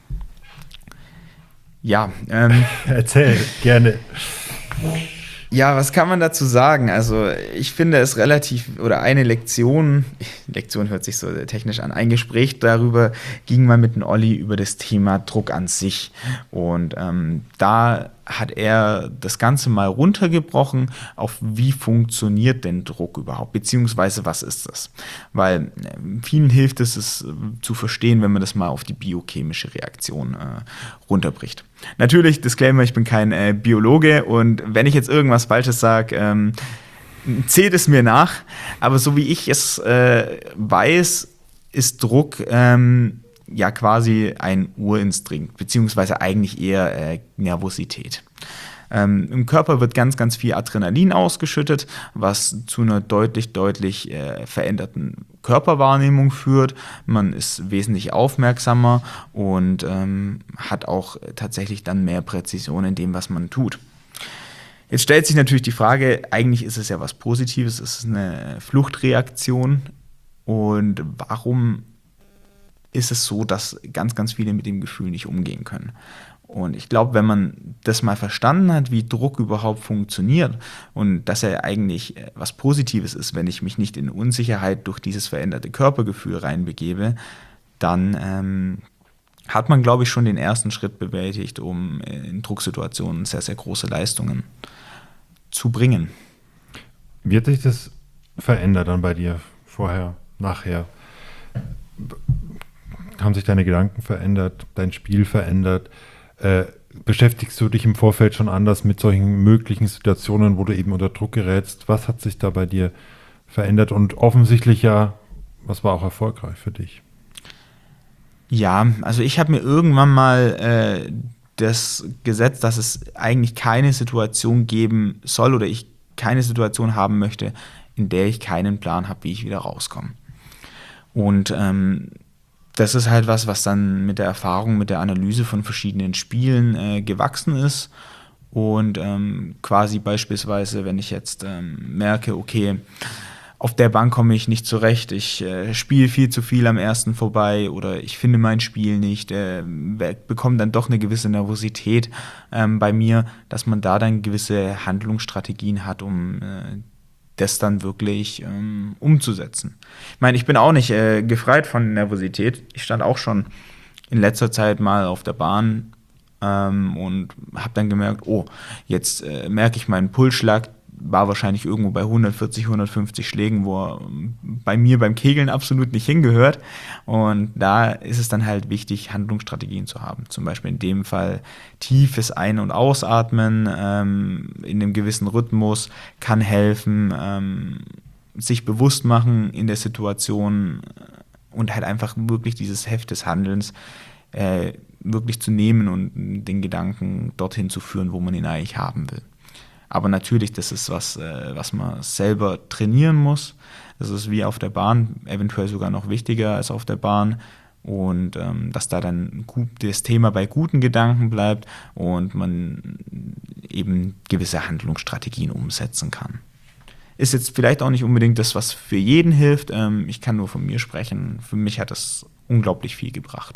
Ja, ähm, Erzähl, gerne. Ja, was kann man dazu sagen? Also ich finde es relativ, oder eine Lektion, Lektion hört sich so technisch an, ein Gespräch darüber ging mal mit dem Olli über das Thema Druck an sich. Und ähm, da hat er das Ganze mal runtergebrochen auf wie funktioniert denn Druck überhaupt, beziehungsweise was ist das? Weil äh, vielen hilft es, es äh, zu verstehen, wenn man das mal auf die biochemische Reaktion äh, runterbricht. Natürlich, Disclaimer, ich bin kein äh, Biologe und wenn ich jetzt irgendwas Falsches sage, ähm, zählt es mir nach. Aber so wie ich es äh, weiß, ist Druck ähm, ja quasi ein Urinstinkt, beziehungsweise eigentlich eher äh, Nervosität. Ähm, Im Körper wird ganz, ganz viel Adrenalin ausgeschüttet, was zu einer deutlich, deutlich äh, veränderten Körperwahrnehmung führt. Man ist wesentlich aufmerksamer und ähm, hat auch tatsächlich dann mehr Präzision in dem, was man tut. Jetzt stellt sich natürlich die Frage, eigentlich ist es ja was Positives, es ist eine Fluchtreaktion und warum ist es so, dass ganz, ganz viele mit dem Gefühl nicht umgehen können? Und ich glaube, wenn man das mal verstanden hat, wie Druck überhaupt funktioniert und dass er eigentlich was Positives ist, wenn ich mich nicht in Unsicherheit durch dieses veränderte Körpergefühl reinbegebe, dann ähm, hat man, glaube ich, schon den ersten Schritt bewältigt, um in Drucksituationen sehr, sehr große Leistungen zu bringen. Wie hat sich das verändert dann bei dir vorher, nachher? Haben sich deine Gedanken verändert, dein Spiel verändert? Äh, beschäftigst du dich im Vorfeld schon anders mit solchen möglichen Situationen, wo du eben unter Druck gerätst? Was hat sich da bei dir verändert? Und offensichtlich ja, was war auch erfolgreich für dich? Ja, also ich habe mir irgendwann mal äh, das Gesetz, dass es eigentlich keine Situation geben soll oder ich keine Situation haben möchte, in der ich keinen Plan habe, wie ich wieder rauskomme. Und ähm, das ist halt was, was dann mit der Erfahrung, mit der Analyse von verschiedenen Spielen äh, gewachsen ist. Und ähm, quasi beispielsweise, wenn ich jetzt ähm, merke, okay, auf der Bank komme ich nicht zurecht, ich äh, spiele viel zu viel am ersten vorbei oder ich finde mein Spiel nicht, äh, bekomme dann doch eine gewisse Nervosität ähm, bei mir, dass man da dann gewisse Handlungsstrategien hat, um äh, das dann wirklich ähm, umzusetzen. Ich meine, ich bin auch nicht äh, gefreit von Nervosität. Ich stand auch schon in letzter Zeit mal auf der Bahn ähm, und habe dann gemerkt, oh, jetzt äh, merke ich meinen Pulsschlag, war wahrscheinlich irgendwo bei hundertvierzig, hundertfünfzig Schlägen, wo er bei mir beim Kegeln absolut nicht hingehört. Und da ist es dann halt wichtig, Handlungsstrategien zu haben. Zum Beispiel in dem Fall tiefes Ein- und Ausatmen ähm, in einem gewissen Rhythmus kann helfen, ähm, sich bewusst machen in der Situation und halt einfach wirklich dieses Heft des Handelns äh, wirklich zu nehmen und den Gedanken dorthin zu führen, wo man ihn eigentlich haben will. Aber natürlich, das ist was, äh, was man selber trainieren muss. Das ist wie auf der Bahn, eventuell sogar noch wichtiger als auf der Bahn. Und ähm, dass da dann gut, das Thema bei guten Gedanken bleibt und man eben gewisse Handlungsstrategien umsetzen kann. Ist jetzt vielleicht auch nicht unbedingt das, was für jeden hilft. Ähm, ich kann nur von mir sprechen. Für mich hat das unglaublich viel gebracht.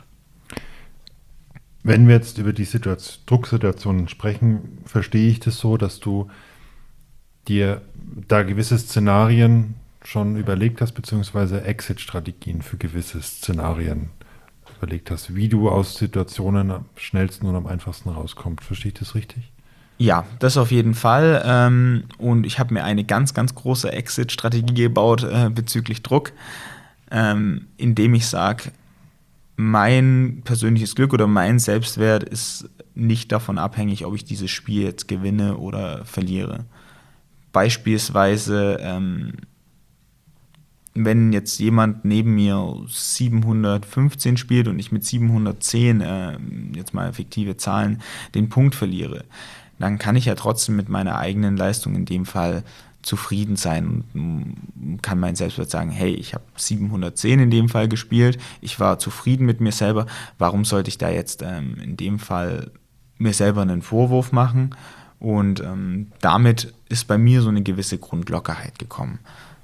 Wenn wir jetzt über die Situation, Drucksituationen sprechen, verstehe ich das so, dass du dir da gewisse Szenarien schon überlegt hast, beziehungsweise Exit-Strategien für gewisse Szenarien überlegt hast, wie du aus Situationen am schnellsten und am einfachsten rauskommst. Verstehe ich das richtig? Ja, das auf jeden Fall. Ähm, und ich habe mir eine ganz, ganz große Exit-Strategie gebaut äh, bezüglich Druck, ähm, indem ich sage, mein persönliches Glück oder mein Selbstwert ist nicht davon abhängig, ob ich dieses Spiel jetzt gewinne oder verliere. Beispielsweise, ähm, wenn jetzt jemand neben mir siebenhundertfünfzehn spielt und ich mit siebenhundertzehn, äh, jetzt mal fiktive Zahlen, den Punkt verliere, dann kann ich ja trotzdem mit meiner eigenen Leistung in dem Fall zufrieden sein und kann mein Selbstwert sagen, hey, ich habe siebenhundertzehn in dem Fall gespielt, ich war zufrieden mit mir selber, warum sollte ich da jetzt ähm, in dem Fall mir selber einen Vorwurf machen? Und ähm, damit ist bei mir so eine gewisse Grundlockerheit gekommen.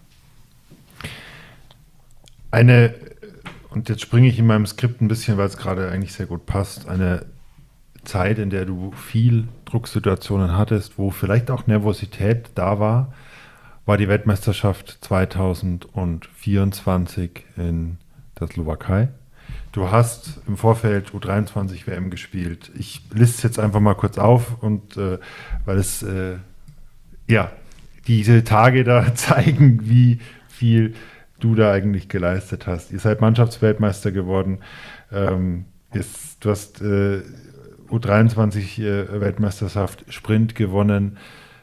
Eine, und jetzt springe ich in meinem Skript ein bisschen, weil es gerade eigentlich sehr gut passt, eine Zeit, in der du viel Drucksituationen hattest, wo vielleicht auch Nervosität da war, war die Weltmeisterschaft zweitausendvierundzwanzig in der Slowakei. Du hast im Vorfeld U dreiundzwanzig W M gespielt. Ich liste es jetzt einfach mal kurz auf, und äh, weil es äh, ja diese Tage da zeigen, wie viel du da eigentlich geleistet hast. Ihr seid Mannschaftsweltmeister geworden. Ähm, ist, du hast äh, U dreiundzwanzig äh, Weltmeisterschaft Sprint gewonnen.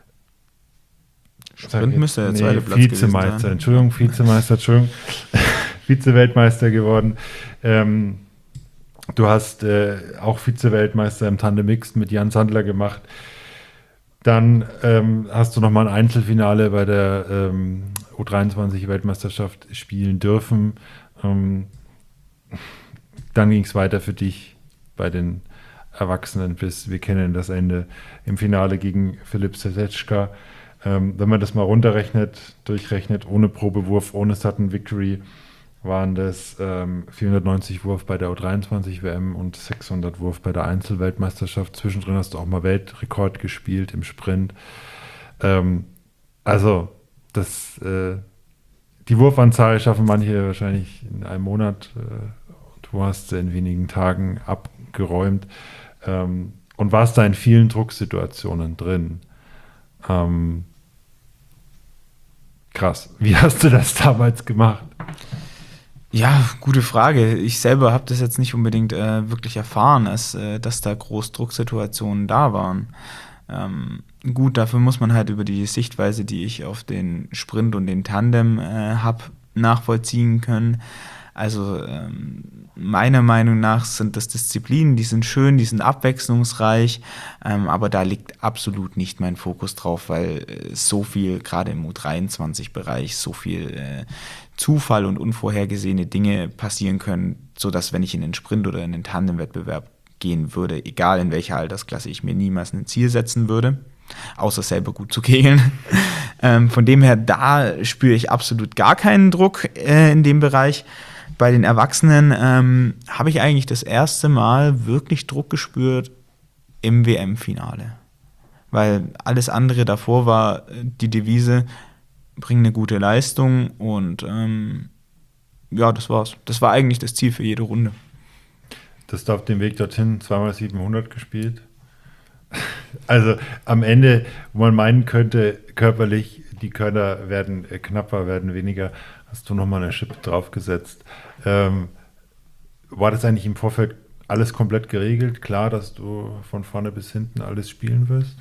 Sprint müsste der nee, zweite Platz Vizemeister, gewesen sein. Entschuldigung, Vizemeister, Entschuldigung. Vize-Weltmeister geworden. Ähm, du hast äh, auch Vize-Weltmeister im Tandem Mixed mit Jan Sandler gemacht. Dann ähm, hast du nochmal ein Einzelfinale bei der ähm, U dreiundzwanzig Weltmeisterschaft spielen dürfen. Ähm, dann ging es weiter für dich bei den Erwachsenen bis, wir kennen das Ende, im Finale gegen Filip Srdečka. Ähm, wenn man das mal runterrechnet, durchrechnet, ohne Probewurf, ohne Sudden Victory, waren das ähm, vierhundertneunzig Wurf bei der U dreiundzwanzig W M und sechshundert Wurf bei der Einzelweltmeisterschaft. Zwischendrin hast du auch mal Weltrekord gespielt im Sprint. Ähm, also, das, äh, die Wurfanzahl schaffen manche wahrscheinlich in einem Monat. Äh, du hast sie in wenigen Tagen abgeräumt ähm, und warst da in vielen Drucksituationen drin. Ähm, krass. Wie hast du das damals gemacht? Ja, gute Frage. Ich selber habe das jetzt nicht unbedingt äh, wirklich erfahren, als, äh, dass da groß Drucksituationen da waren. Ähm, gut, dafür muss man halt über die Sichtweise, die ich auf den Sprint und den Tandem äh, habe, nachvollziehen können. Also ähm, meiner Meinung nach sind das Disziplinen, die sind schön, die sind abwechslungsreich, ähm, aber da liegt absolut nicht mein Fokus drauf, weil äh, so viel, gerade im U dreiundzwanzig-Bereich, so viel äh, Zufall und unvorhergesehene Dinge passieren können, sodass, wenn ich in den Sprint oder in den Tandemwettbewerb gehen würde, egal in welcher Altersklasse, ich mir niemals ein Ziel setzen würde, außer selber gut zu kegeln. ähm, von dem her, da spüre ich absolut gar keinen Druck äh, in dem Bereich. Bei den Erwachsenen ähm, habe ich eigentlich das erste Mal wirklich Druck gespürt im W M-Finale. Weil alles andere davor war die Devise, bring eine gute Leistung, und ähm, ja, das war's. Das war eigentlich das Ziel für jede Runde. Das hast du auf dem Weg dorthin zweimal siebenhundert gespielt. Also am Ende, wo man meinen könnte, körperlich, die Körner werden äh, knapper, werden weniger, hast du nochmal eine Schippe draufgesetzt. Ähm, war das eigentlich im Vorfeld alles komplett geregelt? Klar, dass du von vorne bis hinten alles spielen wirst?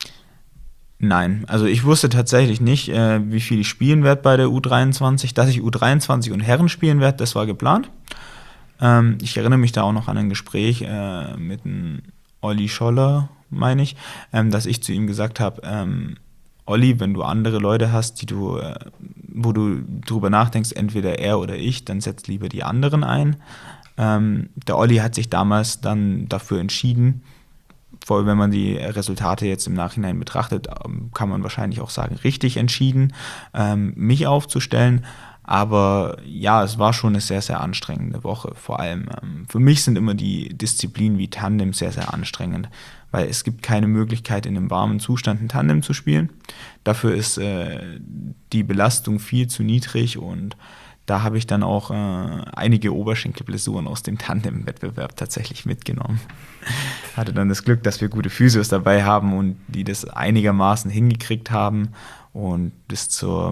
Nein, also ich wusste tatsächlich nicht, äh, wie viel ich spielen werde bei der U dreiundzwanzig. Dass ich U dreiundzwanzig und Herren spielen werde, das war geplant. Ähm, ich erinnere mich da auch noch an ein Gespräch äh, mit einem Olli Scholler, meine ich, ähm, dass ich zu ihm gesagt habe, ähm, Olli, wenn du andere Leute hast, die du, äh, wo du drüber nachdenkst, entweder er oder ich, dann setz lieber die anderen ein. Ähm, der Olli hat sich damals dann dafür entschieden, vor allem wenn man die Resultate jetzt im Nachhinein betrachtet, kann man wahrscheinlich auch sagen, richtig entschieden, ähm, mich aufzustellen. Aber ja, es war schon eine sehr, sehr anstrengende Woche. Vor allem ähm, für mich sind immer die Disziplinen wie Tandem sehr, sehr anstrengend, weil es gibt keine Möglichkeit, in einem warmen Zustand ein Tandem zu spielen. Dafür ist äh, die Belastung viel zu niedrig und da habe ich dann auch äh, einige Oberschenkelblessuren aus dem Tandem-Wettbewerb tatsächlich mitgenommen. Hatte dann das Glück, dass wir gute Physios dabei haben und die das einigermaßen hingekriegt haben. Und bis zur,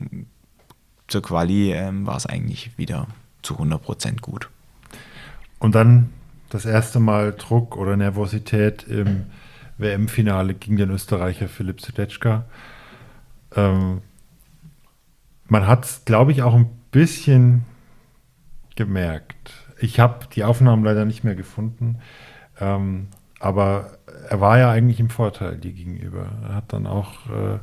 zur Quali ähm, war es eigentlich wieder zu hundert Prozent gut. Und dann das erste Mal Druck oder Nervosität im W M-Finale gegen den Österreicher Filip Sudecka. Ähm, man hat es, glaube ich, auch ein bisschen gemerkt. Ich habe die Aufnahmen leider nicht mehr gefunden, ähm, aber er war ja eigentlich im Vorteil dir gegenüber. Er hat dann auch äh,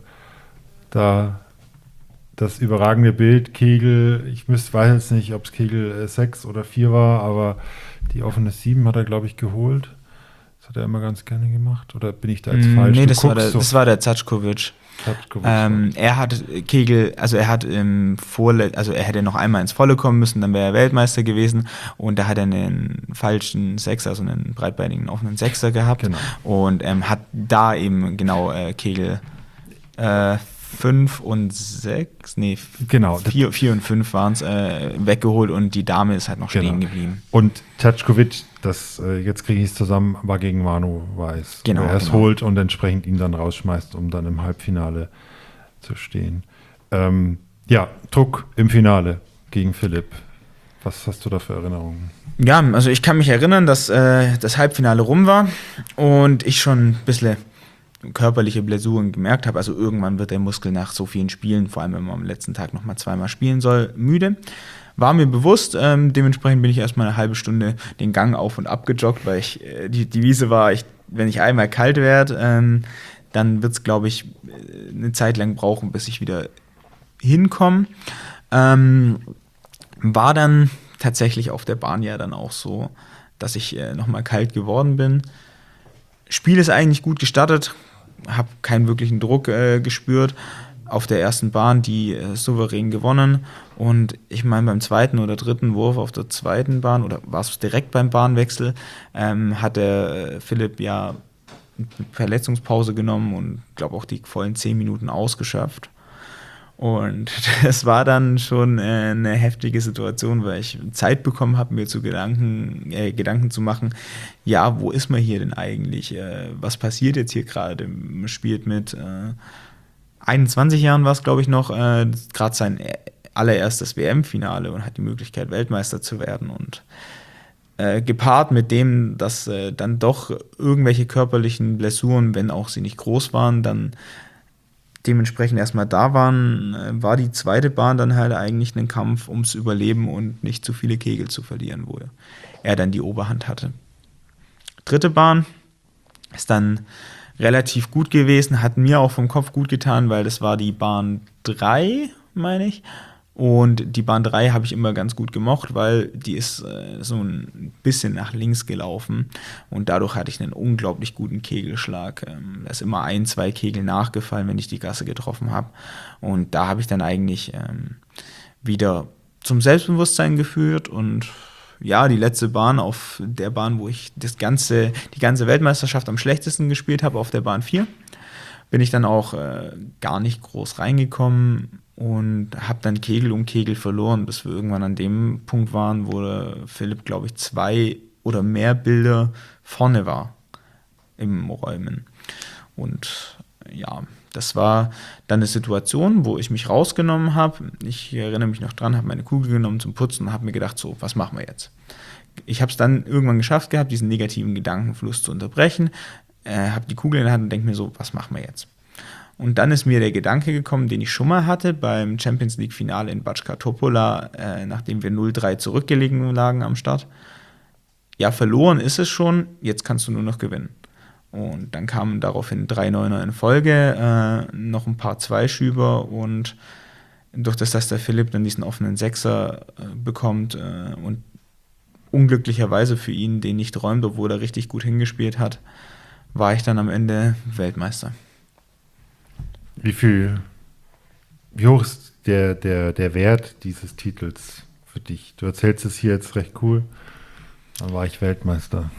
da das überragende Bild Kegel, ich müsst, weiß jetzt nicht, ob es Kegel sechs oder vier war, aber die offene sieben hat er, glaube ich, geholt. Das hat er immer ganz gerne gemacht. Oder bin ich da jetzt mm, falsch? Nee, das war, der, so das war der Zatschkowitsch. Ähm, er hat Kegel, also er hat im Vorle- also er hätte noch einmal ins Volle kommen müssen, dann wäre er Weltmeister gewesen und da hat er einen falschen Sechser, also einen breitbeinigen offenen Sechser gehabt genau. Und ähm, hat da eben genau äh, Kegel äh, fünf und sechs, nee, genau. vier, vier und fünf waren es, äh, weggeholt und die Dame ist halt noch genau. stehen geblieben. Und Tatschkowitsch, das, äh, jetzt kriege ich es zusammen, war gegen Manu Weiß. Genau, wo er es genau. holt und entsprechend ihn dann rausschmeißt, um dann im Halbfinale zu stehen. Ähm, ja, Druck im Finale gegen Philipp. Was hast du da für Erinnerungen? Ja, also ich kann mich erinnern, dass äh, das Halbfinale rum war und ich schon ein bisschen körperliche Blessuren gemerkt habe. Also irgendwann wird der Muskel nach so vielen Spielen, vor allem wenn man am letzten Tag nochmal zweimal spielen soll, müde. War mir bewusst, ähm, dementsprechend bin ich erstmal eine halbe Stunde den Gang auf und ab gejoggt, weil ich, äh, die Devise war, ich, wenn ich einmal kalt werde, ähm, dann wird es, glaube ich, eine Zeit lang brauchen, bis ich wieder hinkomme. Ähm, war dann tatsächlich auf der Bahn ja dann auch so, dass ich äh, nochmal kalt geworden bin. Spiel ist eigentlich gut gestartet, habe keinen wirklichen Druck äh, gespürt. Auf der ersten Bahn die äh, souverän gewonnen. Und ich meine, beim zweiten oder dritten Wurf auf der zweiten Bahn, oder war es direkt beim Bahnwechsel, ähm, hat der äh, Philipp ja eine Verletzungspause genommen und glaube auch die vollen zehn Minuten ausgeschöpft. Und das war dann schon äh, eine heftige Situation, weil ich Zeit bekommen habe, mir zu Gedanken, äh, Gedanken zu machen, ja, wo ist man hier denn eigentlich? Äh, was passiert jetzt hier gerade? Man spielt mit äh, einundzwanzig Jahren, war es glaube ich noch, äh, gerade sein allererstes W M-Finale und hat die Möglichkeit, Weltmeister zu werden. Und äh, gepaart mit dem, dass äh, dann doch irgendwelche körperlichen Blessuren, wenn auch sie nicht groß waren, dann dementsprechend erstmal da waren, war die zweite Bahn dann halt eigentlich ein Kampf ums Überleben und nicht zu viele Kegel zu verlieren, wo er dann die Oberhand hatte. Dritte Bahn ist dann relativ gut gewesen, hat mir auch vom Kopf gut getan, weil das war die Bahn drei, meine ich. Und die Bahn drei habe ich immer ganz gut gemocht, weil die ist äh, so ein bisschen nach links gelaufen und dadurch hatte ich einen unglaublich guten Kegelschlag. Ähm, da ist immer ein, zwei Kegel nachgefallen, wenn ich die Gasse getroffen habe. Und da habe ich dann eigentlich ähm, wieder zum Selbstbewusstsein geführt und ja, die letzte Bahn auf der Bahn, wo ich das ganze, die ganze Weltmeisterschaft am schlechtesten gespielt habe, auf der Bahn vier, bin ich dann auch äh, gar nicht groß reingekommen und habe dann Kegel um Kegel verloren, bis wir irgendwann an dem Punkt waren, wo der Philipp, glaube ich, zwei oder mehr Bilder vorne war im Räumen. Und ja, das war dann eine Situation, wo ich mich rausgenommen habe. Ich erinnere mich noch dran, habe meine Kugel genommen zum Putzen und habe mir gedacht, so, was machen wir jetzt? Ich habe es dann irgendwann geschafft gehabt, diesen negativen Gedankenfluss zu unterbrechen, äh, habe die Kugel in der Hand und denke mir so, was machen wir jetzt? Und dann ist mir der Gedanke gekommen, den ich schon mal hatte beim Champions League Finale in Bačka Topola, äh, nachdem wir null drei zurückgelegen lagen am Start. Ja, verloren ist es schon, jetzt kannst du nur noch gewinnen. Und dann kamen daraufhin drei Neuner in Folge, äh, noch ein paar Zweischüber und durch das, dass der Philipp dann diesen offenen Sechser äh, bekommt äh, und unglücklicherweise für ihn den nicht räumt, obwohl er richtig gut hingespielt hat, war ich dann am Ende Weltmeister. Wie viel, wie hoch ist der, der, der Wert dieses Titels für dich? Du erzählst es hier jetzt recht cool, dann war ich Weltmeister.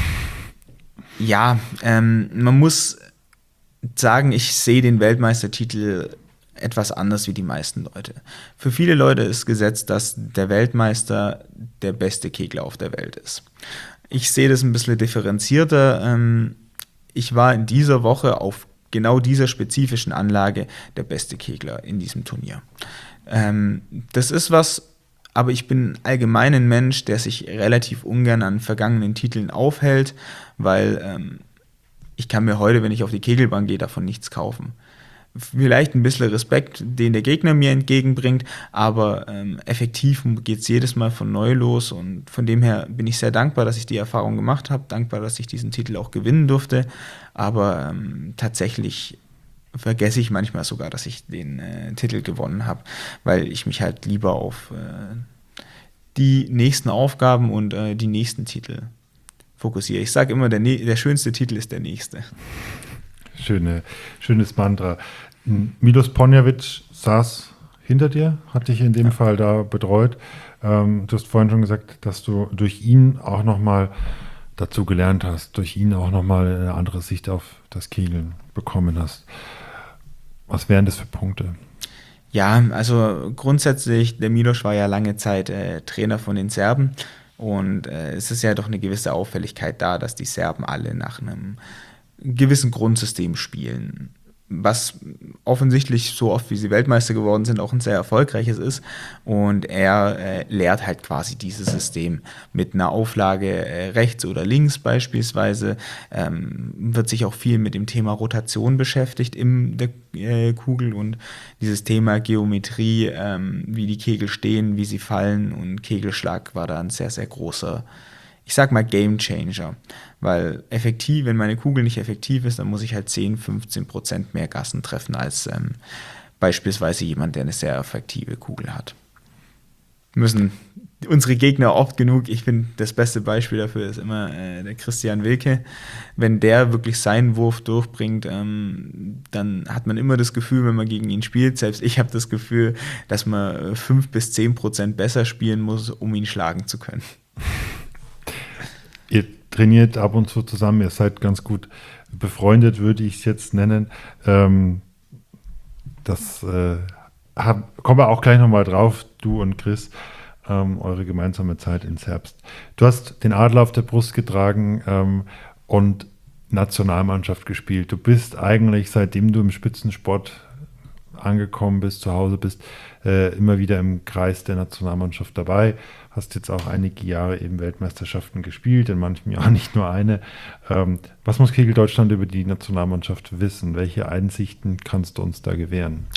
Ja, ähm, man muss sagen, ich sehe den Weltmeistertitel etwas anders wie die meisten Leute. Für viele Leute ist gesetzt, dass der Weltmeister der beste Kegler auf der Welt ist. Ich sehe das ein bisschen differenzierter. Ähm, ich war in dieser Woche auf genau dieser spezifischen Anlage der beste Kegler in diesem Turnier. Ähm, das ist was, aber ich bin allgemein ein Mensch, der sich relativ ungern an vergangenen Titeln aufhält, weil ähm, ich kann mir heute, wenn ich auf die Kegelbahn gehe, davon nichts kaufen. Vielleicht ein bisschen Respekt, den der Gegner mir entgegenbringt, aber ähm, effektiv geht es jedes Mal von neu los und von dem her bin ich sehr dankbar, dass ich die Erfahrung gemacht habe, dankbar, dass ich diesen Titel auch gewinnen durfte, aber ähm, tatsächlich vergesse ich manchmal sogar, dass ich den äh, Titel gewonnen habe, weil ich mich halt lieber auf äh, die nächsten Aufgaben und äh, die nächsten Titel fokussiere. Ich sage immer, der, der schönste Titel ist der nächste. Schöne, schönes Mantra. Milos Ponjavic saß hinter dir, hat dich in dem ja. Fall da betreut. Ähm, du hast vorhin schon gesagt, dass du durch ihn auch nochmal dazu gelernt hast, durch ihn auch nochmal eine andere Sicht auf das Kegeln bekommen hast. Was wären das für Punkte? Ja, also grundsätzlich, der Milos war ja lange Zeit äh, Trainer von den Serben und äh, es ist ja doch eine gewisse Auffälligkeit da, dass die Serben alle nach einem gewissen Grundsystem spielen, was offensichtlich so oft wie sie Weltmeister geworden sind, auch ein sehr erfolgreiches ist. Und er äh, lehrt halt quasi dieses System mit einer Auflage äh, rechts oder links beispielsweise, ähm, wird sich auch viel mit dem Thema Rotation beschäftigt in der äh, Kugel und dieses Thema Geometrie, ähm, wie die Kegel stehen, wie sie fallen und Kegelschlag war da ein sehr, sehr großer, ich sag mal, Game Changer, weil effektiv, wenn meine Kugel nicht effektiv ist, dann muss ich halt zehn, fünfzehn Prozent mehr Gassen treffen als ähm, beispielsweise jemand, der eine sehr effektive Kugel hat. Müssen unsere Gegner oft genug, ich finde, das beste Beispiel dafür ist immer äh, der Christian Wilke. Wenn der wirklich seinen Wurf durchbringt, ähm, dann hat man immer das Gefühl, wenn man gegen ihn spielt, selbst ich habe das Gefühl, dass man fünf bis zehn Prozent besser spielen muss, um ihn schlagen zu können. Ihr trainiert ab und zu zusammen, ihr seid ganz gut befreundet, würde ich es jetzt nennen. Ähm, das äh, hab, kommen wir auch gleich nochmal drauf, du und Chris, ähm, eure gemeinsame Zeit ins Herbst. Du hast den Adler auf der Brust getragen ähm, und Nationalmannschaft gespielt. Du bist eigentlich, seitdem du im Spitzensport angekommen bist, zu Hause bist, äh, immer wieder im Kreis der Nationalmannschaft dabei. Hast jetzt auch einige Jahre eben Weltmeisterschaften gespielt, in manchen Jahren nicht nur eine. Ähm, was muss Kegel Deutschland über die Nationalmannschaft wissen? Welche Einsichten kannst du uns da gewähren?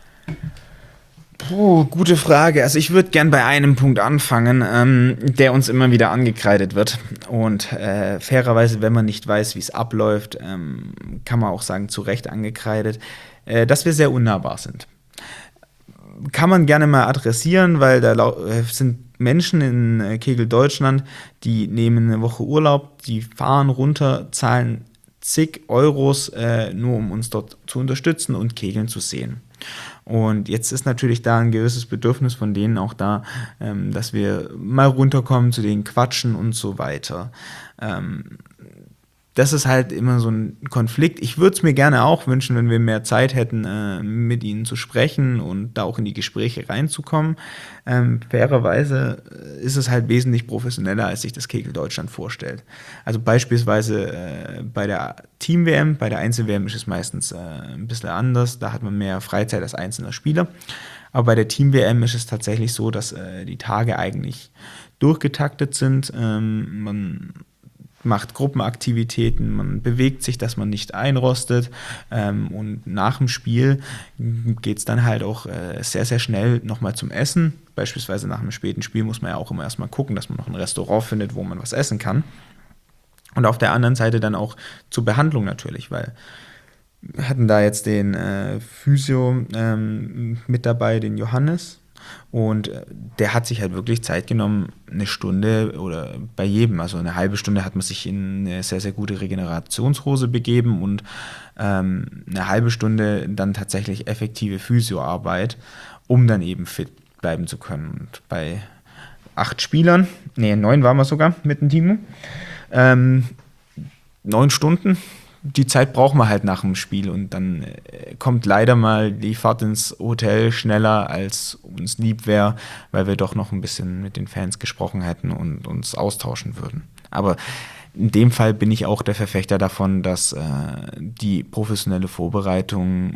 Puh, gute Frage. Also ich würde gern bei einem Punkt anfangen, ähm, der uns immer wieder angekreidet wird. Und äh, fairerweise, wenn man nicht weiß, wie es abläuft, ähm, kann man auch sagen, zu Recht angekreidet, äh, dass wir sehr unnahbar sind. Kann man gerne mal adressieren, weil da lau- sind Menschen in äh, Kegel Deutschland, die nehmen eine Woche Urlaub, die fahren runter, zahlen zig Euros, äh, nur um uns dort zu unterstützen und Kegeln zu sehen. Und jetzt ist natürlich da ein gewisses Bedürfnis von denen auch da, ähm, dass wir mal runterkommen, zu denen quatschen und so weiter. Ähm, das ist halt immer so ein Konflikt. Ich würde es mir gerne auch wünschen, wenn wir mehr Zeit hätten, äh, mit ihnen zu sprechen und da auch in die Gespräche reinzukommen. Ähm, fairerweise ist es halt wesentlich professioneller, als sich das Kegel Deutschland vorstellt. Also beispielsweise äh, bei der Team-W M, bei der Einzel-W M ist es meistens äh, ein bisschen anders. Da hat man mehr Freizeit als einzelner Spieler. Aber bei der Team-W M ist es tatsächlich so, dass äh, die Tage eigentlich durchgetaktet sind. Ähm, man macht Gruppenaktivitäten, man bewegt sich, dass man nicht einrostet, ähm, und nach dem Spiel geht es dann halt auch äh, sehr, sehr schnell nochmal zum Essen. Beispielsweise nach einem späten Spiel muss man ja auch immer erstmal gucken, dass man noch ein Restaurant findet, wo man was essen kann. Und auf der anderen Seite dann auch zur Behandlung natürlich, weil wir hatten da jetzt den äh, Physio ähm, mit dabei, den Johannes. Und der hat sich halt wirklich Zeit genommen, eine Stunde oder bei jedem, also eine halbe Stunde hat man sich in eine sehr, sehr gute Regenerationshose begeben und ähm, eine halbe Stunde dann tatsächlich effektive Physioarbeit, um dann eben fit bleiben zu können. Und bei acht Spielern, nee, neun waren wir sogar mit dem Team, ähm, neun Stunden. Die Zeit brauchen wir halt nach dem Spiel und dann äh, kommt leider mal die Fahrt ins Hotel schneller, als uns lieb wäre, weil wir doch noch ein bisschen mit den Fans gesprochen hätten und uns austauschen würden. Aber in dem Fall bin ich auch der Verfechter davon, dass äh, die professionelle Vorbereitung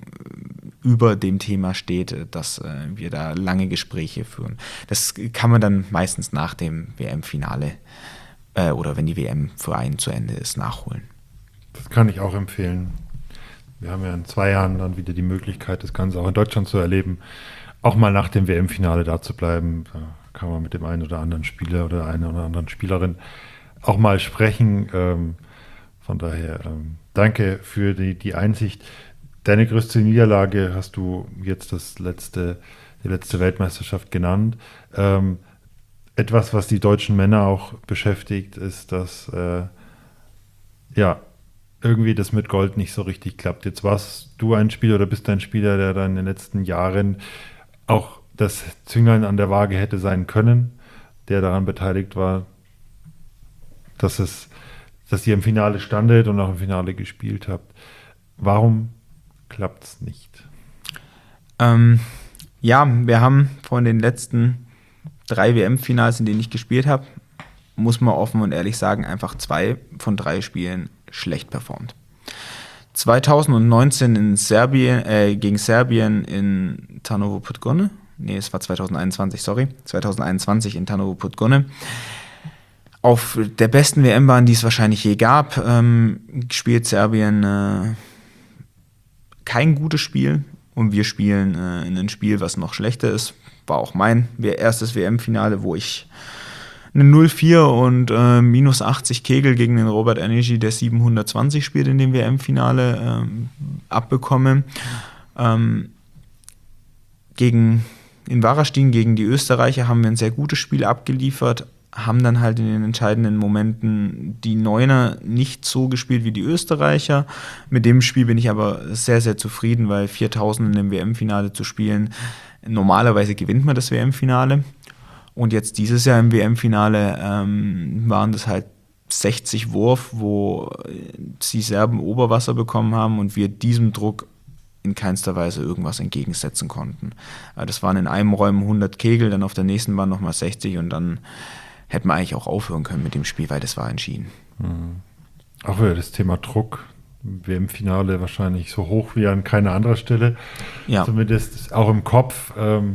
über dem Thema steht, dass äh, wir da lange Gespräche führen. Das kann man dann meistens nach dem W M-Finale äh, oder wenn die W M für einen zu Ende ist, nachholen. Das kann ich auch empfehlen. Wir haben ja in zwei Jahren dann wieder die Möglichkeit, das Ganze auch in Deutschland zu erleben. Auch mal nach dem W M-Finale da zu bleiben. Da kann man mit dem einen oder anderen Spieler oder einer oder anderen Spielerin auch mal sprechen. Ähm, von daher ähm, danke für die, die Einsicht. Deine größte Niederlage hast du jetzt das letzte, die letzte Weltmeisterschaft genannt. Ähm, etwas, was die deutschen Männer auch beschäftigt, ist, dass äh, ja, irgendwie das mit Gold nicht so richtig klappt. Jetzt warst du ein Spieler oder bist ein Spieler, der dann in den letzten Jahren auch das Zünglein an der Waage hätte sein können, der daran beteiligt war, dass es, dass ihr im Finale standet und auch im Finale gespielt habt. Warum klappt es nicht? Ähm, ja, wir haben von den letzten drei W M-Finals, in denen ich gespielt habe, muss man offen und ehrlich sagen, einfach zwei von drei Spielen schlecht performt. zwanzig neunzehn in Serbien, äh, gegen Serbien in Tarnovo Podgorje. Nee, es war zwanzig einundzwanzig, sorry. zwanzig einundzwanzig in Tarnovo Podgorje. Auf der besten W M-Bahn, die es wahrscheinlich je gab, ähm, spielt Serbien äh, kein gutes Spiel und wir spielen äh, in ein Spiel, was noch schlechter ist. War auch mein erstes W M-Finale, wo ich eine null vier und äh, minus achtzig Kegel gegen den Robert Energy, der siebenhundertzwanzig spielt in dem W M-Finale, ähm, abbekomme. Ähm, gegen, in Varaždin gegen die Österreicher haben wir ein sehr gutes Spiel abgeliefert, haben dann halt in den entscheidenden Momenten die Neuner nicht so gespielt wie die Österreicher. Mit dem Spiel bin ich aber sehr, sehr zufrieden, weil viertausend in dem W M-Finale zu spielen, normalerweise gewinnt man das W M-Finale. Und jetzt dieses Jahr im W M-Finale ähm, waren das halt sechzig Wurf, wo die Serben Oberwasser bekommen haben und wir diesem Druck in keinster Weise irgendwas entgegensetzen konnten. Das waren in einem Räumen hundert Kegel, dann auf der nächsten waren nochmal sechzig und dann hätten wir eigentlich auch aufhören können mit dem Spiel, weil das war entschieden. Mhm. Auch wieder das Thema Druck. W M-Finale wahrscheinlich so hoch wie an keiner anderen Stelle. Ja. Zumindest auch im Kopf. Ähm,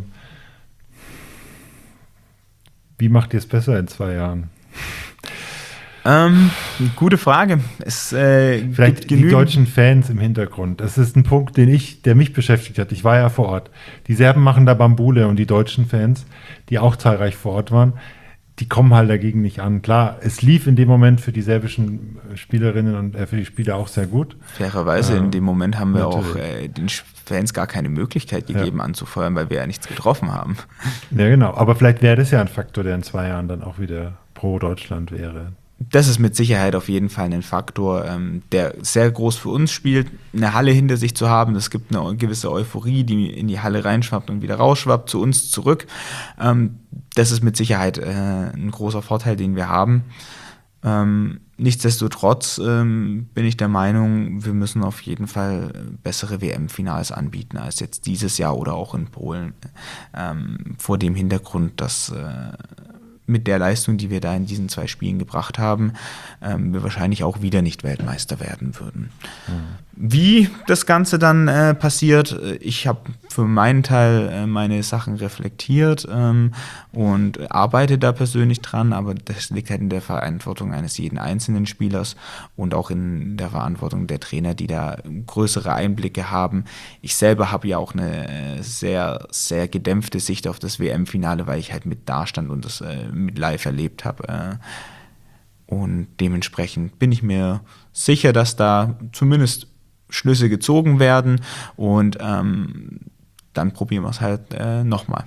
Wie macht ihr es besser in zwei Jahren? Ähm, gute Frage. Es, äh, Vielleicht die deutschen Fans im Hintergrund. Das ist ein Punkt, den ich, der mich beschäftigt hat. Ich war ja vor Ort. Die Serben machen da Bambule und die deutschen Fans, die auch zahlreich vor Ort waren, die kommen halt dagegen nicht an. Klar, es lief in dem Moment für die serbischen Spielerinnen und äh, für die Spieler auch sehr gut. Fairerweise, ähm, in dem Moment haben wir natürlich. auch äh, den Fans gar keine Möglichkeit gegeben, ja. anzufeuern, weil wir ja nichts getroffen haben. Ja, genau. Aber vielleicht wäre das ja ein Faktor, der in zwei Jahren dann auch wieder pro Deutschland wäre. Das ist mit Sicherheit auf jeden Fall ein Faktor, ähm, der sehr groß für uns spielt. Eine Halle hinter sich zu haben, das gibt eine gewisse Euphorie, die in die Halle reinschwappt und wieder rausschwappt, zu uns zurück. Ähm, das ist mit Sicherheit äh, ein großer Vorteil, den wir haben. Ähm, nichtsdestotrotz ähm, bin ich der Meinung, wir müssen auf jeden Fall bessere W M-Finals anbieten als jetzt dieses Jahr oder auch in Polen. Ähm, vor dem Hintergrund, dass äh, mit der Leistung, die wir da in diesen zwei Spielen gebracht haben, ähm, wir wahrscheinlich auch wieder nicht Weltmeister werden würden. Mhm. Wie das Ganze dann äh, passiert, ich habe für meinen Teil äh, meine Sachen reflektiert ähm, und arbeite da persönlich dran, aber das liegt halt in der Verantwortung eines jeden einzelnen Spielers und auch in der Verantwortung der Trainer, die da größere Einblicke haben. Ich selber habe ja auch eine sehr, sehr gedämpfte Sicht auf das W M-Finale, weil ich halt mit dastand und das äh, mit live erlebt habe. Äh, und dementsprechend bin ich mir sicher, dass da zumindest Schlüsse gezogen werden und ähm, dann probieren wir es halt äh, nochmal.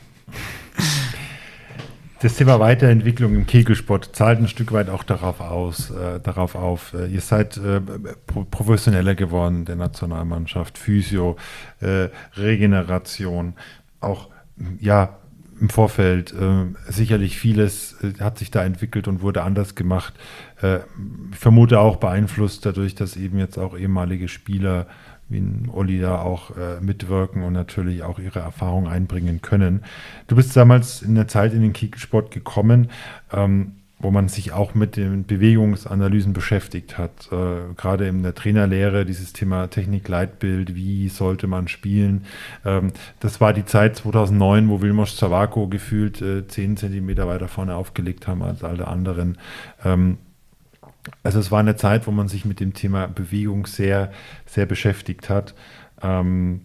Das Thema Weiterentwicklung im Kegelsport zahlt ein Stück weit auch darauf aus, äh, darauf auf. Äh, ihr seid äh, pro- professioneller geworden, der Nationalmannschaft, Physio, äh, Regeneration, auch ja im Vorfeld. Äh, sicherlich vieles äh, hat sich da entwickelt und wurde anders gemacht. Äh, ich vermute auch beeinflusst dadurch, dass eben jetzt auch ehemalige Spieler wie ein Olli da auch äh, mitwirken und natürlich auch ihre Erfahrung einbringen können. Du bist damals in der Zeit in den Kegelsport gekommen, ähm, wo man sich auch mit den Bewegungsanalysen beschäftigt hat. Äh, gerade in der Trainerlehre, dieses Thema Technik-Leitbild, wie sollte man spielen. Ähm, das war die Zeit zweitausendneun, wo Vilmos Zavako gefühlt äh, zehn Zentimeter weiter vorne aufgelegt haben als alle anderen. Ähm, Also es war eine Zeit, wo man sich mit dem Thema Bewegung sehr, sehr beschäftigt hat. Ähm,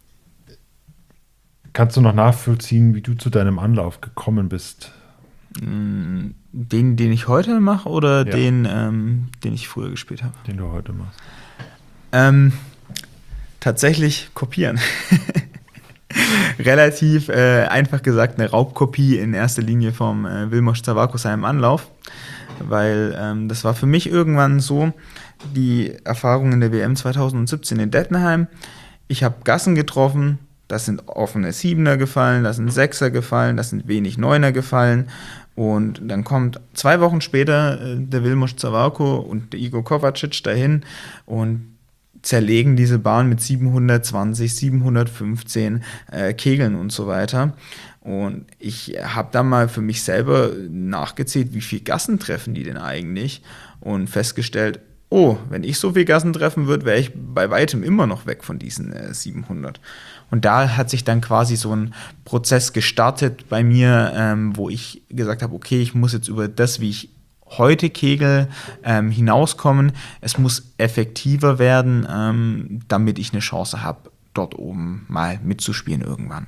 kannst du noch nachvollziehen, wie du zu deinem Anlauf gekommen bist? Den, den ich heute mache oder ja. den, ähm, den ich früher gespielt habe? Den du heute machst. Ähm, tatsächlich kopieren. Relativ äh, einfach gesagt eine Raubkopie in erster Linie vom äh, Vilmos Zavako seinem Anlauf. Weil ähm, das war für mich irgendwann so, die Erfahrung in der W M zweitausendsiebzehn in Dettenheim. Ich habe Gassen getroffen, da sind offene Siebener gefallen, da sind Sechser gefallen, da sind wenig Neuner gefallen. Und dann kommt zwei Wochen später äh, der Vilmos Zavako und der Igor Kovacic dahin und zerlegen diese Bahn mit siebenhundertzwanzig, siebenhundertfünfzehn äh, Kegeln und so weiter. Und ich habe dann mal für mich selber nachgezählt, wie viel Gassen treffen die denn eigentlich und festgestellt, oh, wenn ich so viel Gassen treffen würde, wäre ich bei weitem immer noch weg von diesen äh, siebenhundert. Und da hat sich dann quasi so ein Prozess gestartet bei mir, ähm, wo ich gesagt habe, okay, ich muss jetzt über das, wie ich heute kegel, ähm, hinauskommen. Es muss effektiver werden, ähm, damit ich eine Chance habe, dort oben mal mitzuspielen irgendwann.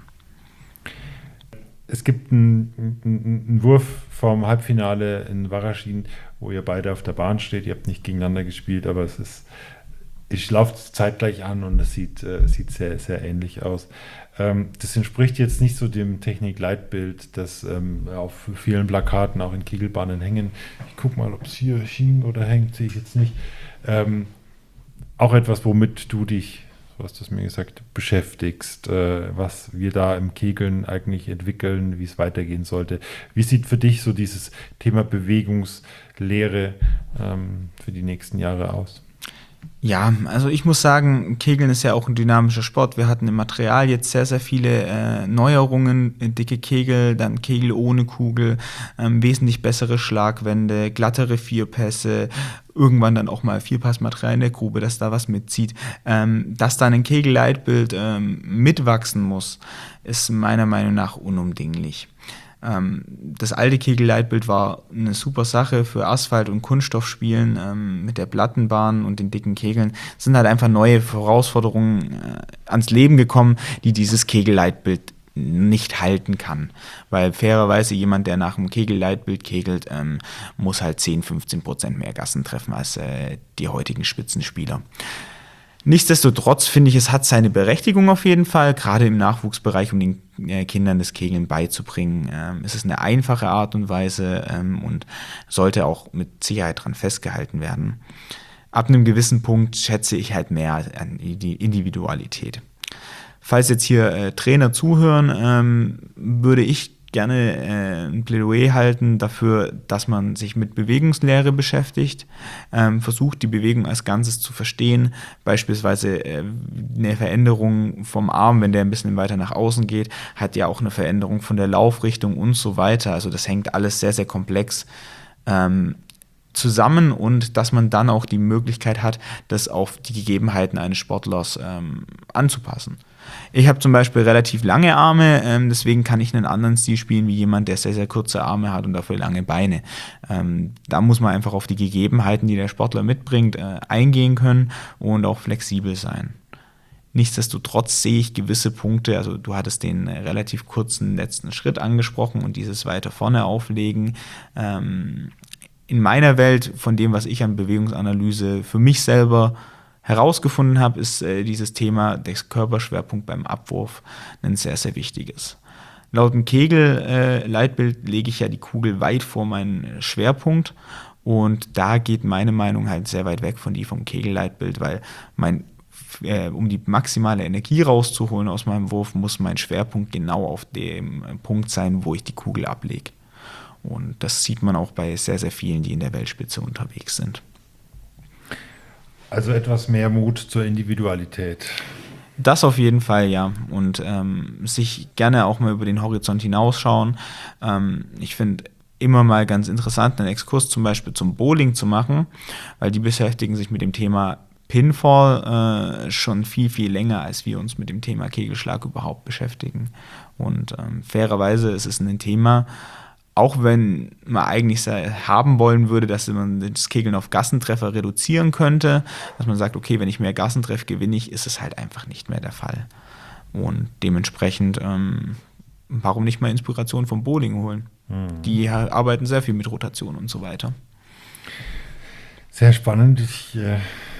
Es gibt einen, einen, einen Wurf vom Halbfinale in Varaschin, wo ihr beide auf der Bahn steht. Ihr habt nicht gegeneinander gespielt, aber es ist, ich laufe zeitgleich an und es sieht, äh, sieht sehr, sehr ähnlich aus. Ähm, das entspricht jetzt nicht so dem Technik-Leitbild, das ähm, auf vielen Plakaten auch in Kegelbahnen hängen. Ich gucke mal, ob es hier hing oder hängt, sehe ich jetzt nicht. Ähm, auch etwas, womit du dich, du hast es mir gesagt, beschäftigst, äh, was wir da im Kegeln eigentlich entwickeln, wie es weitergehen sollte. Wie sieht für dich so dieses Thema Bewegungslehre ähm, für die nächsten Jahre aus? Ja, also ich muss sagen, Kegeln ist ja auch ein dynamischer Sport. Wir hatten im Material jetzt sehr, sehr viele äh, Neuerungen, dicke Kegel, dann Kegel ohne Kugel, ähm, wesentlich bessere Schlagwände, glattere Vierpässe, irgendwann dann auch mal Vierpassmaterial in der Grube, dass da was mitzieht. Ähm, dass dann ein Kegelleitbild ähm, mitwachsen muss, ist meiner Meinung nach unumdinglich. Das alte Kegelleitbild war eine super Sache für Asphalt- und Kunststoffspielen ähm, mit der Plattenbahn und den dicken Kegeln. Es sind halt einfach neue Herausforderungen äh, ans Leben gekommen, die dieses Kegelleitbild nicht halten kann. Weil fairerweise jemand, der nach dem Kegelleitbild kegelt, ähm, muss halt zehn, fünfzehn Prozent mehr Gassen treffen als äh, die heutigen Spitzenspieler. Nichtsdestotrotz finde ich, es hat seine Berechtigung auf jeden Fall, gerade im Nachwuchsbereich, um den äh, Kindern das Kegeln beizubringen. Ähm, es ist eine einfache Art und Weise ähm, und sollte auch mit Sicherheit dran festgehalten werden. Ab einem gewissen Punkt schätze ich halt mehr an die Individualität. Falls jetzt hier äh, Trainer zuhören, ähm, würde ich gerne äh, ein Plädoyer halten dafür, dass man sich mit Bewegungslehre beschäftigt, ähm, versucht die Bewegung als Ganzes zu verstehen, beispielsweise äh, eine Veränderung vom Arm, wenn der ein bisschen weiter nach außen geht, hat ja auch eine Veränderung von der Laufrichtung und so weiter, also das hängt alles sehr, sehr komplex ähm, zusammen und dass man dann auch die Möglichkeit hat, das auf die Gegebenheiten eines Sportlers ähm, anzupassen. Ich habe zum Beispiel relativ lange Arme, ähm, deswegen kann ich einen anderen Stil spielen wie jemand, der sehr, sehr kurze Arme hat und dafür lange Beine. Ähm, da muss man einfach auf die Gegebenheiten, die der Sportler mitbringt, äh, eingehen können und auch flexibel sein. Nichtsdestotrotz sehe ich gewisse Punkte, also du hattest den äh, relativ kurzen letzten Schritt angesprochen und dieses weiter vorne auflegen. Ähm, in meiner Welt, von dem, was ich an Bewegungsanalyse für mich selber herausgefunden habe, ist äh, dieses Thema des Körperschwerpunkt beim Abwurf ein sehr, sehr wichtiges. Laut dem Kegel-Leitbild äh, lege ich ja die Kugel weit vor meinen Schwerpunkt und da geht meine Meinung halt sehr weit weg von die vom Kegel-Leitbild, weil mein, äh, um die maximale Energie rauszuholen aus meinem Wurf, muss mein Schwerpunkt genau auf dem Punkt sein, wo ich die Kugel ablege. Und das sieht man auch bei sehr, sehr vielen, die in der Weltspitze unterwegs sind. Also etwas mehr Mut zur Individualität. Das auf jeden Fall, ja. Und ähm, sich gerne auch mal über den Horizont hinausschauen. Ähm, ich finde immer mal ganz interessant, einen Exkurs zum Beispiel zum Bowling zu machen, weil die beschäftigen sich mit dem Thema Pinfall äh, schon viel, viel länger, als wir uns mit dem Thema Kegelschlag überhaupt beschäftigen. Und ähm, fairerweise ist es ein Thema, auch wenn man eigentlich haben wollen würde, dass man das Kegeln auf Gassentreffer reduzieren könnte, dass man sagt, okay, wenn ich mehr Gassen treffe, gewinne ich, ist es halt einfach nicht mehr der Fall. Und dementsprechend, ähm, warum nicht mal Inspiration vom Bowling holen? Mhm. Die arbeiten sehr viel mit Rotation und so weiter. Sehr spannend. Ich äh,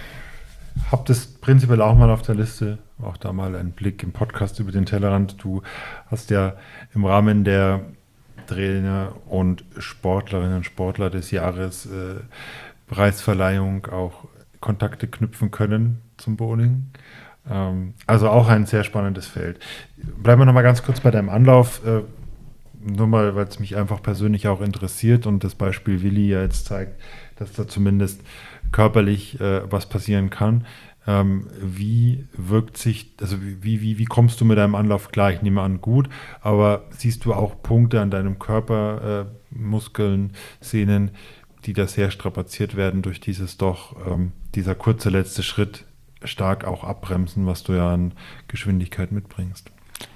habe das prinzipiell auch mal auf der Liste, auch da mal einen Blick im Podcast über den Tellerrand. Du hast ja im Rahmen der Trainer und Sportlerinnen und Sportler des Jahres äh, Preisverleihung auch Kontakte knüpfen können zum Bowling. Ähm, also auch ein sehr spannendes Feld. Bleiben wir noch mal ganz kurz bei deinem Anlauf, äh, nur mal, weil es mich einfach persönlich auch interessiert und das Beispiel Willi ja jetzt zeigt, dass da zumindest körperlich äh, was passieren kann. Ähm, wie wirkt sich, also wie, wie, wie kommst du mit deinem Anlauf klar? Ich nehme an, gut, aber siehst du auch Punkte an deinem Körper, äh, Muskeln, Sehnen, die da sehr strapaziert werden durch dieses doch, ähm, dieser kurze letzte Schritt stark auch abbremsen, was du ja an Geschwindigkeit mitbringst?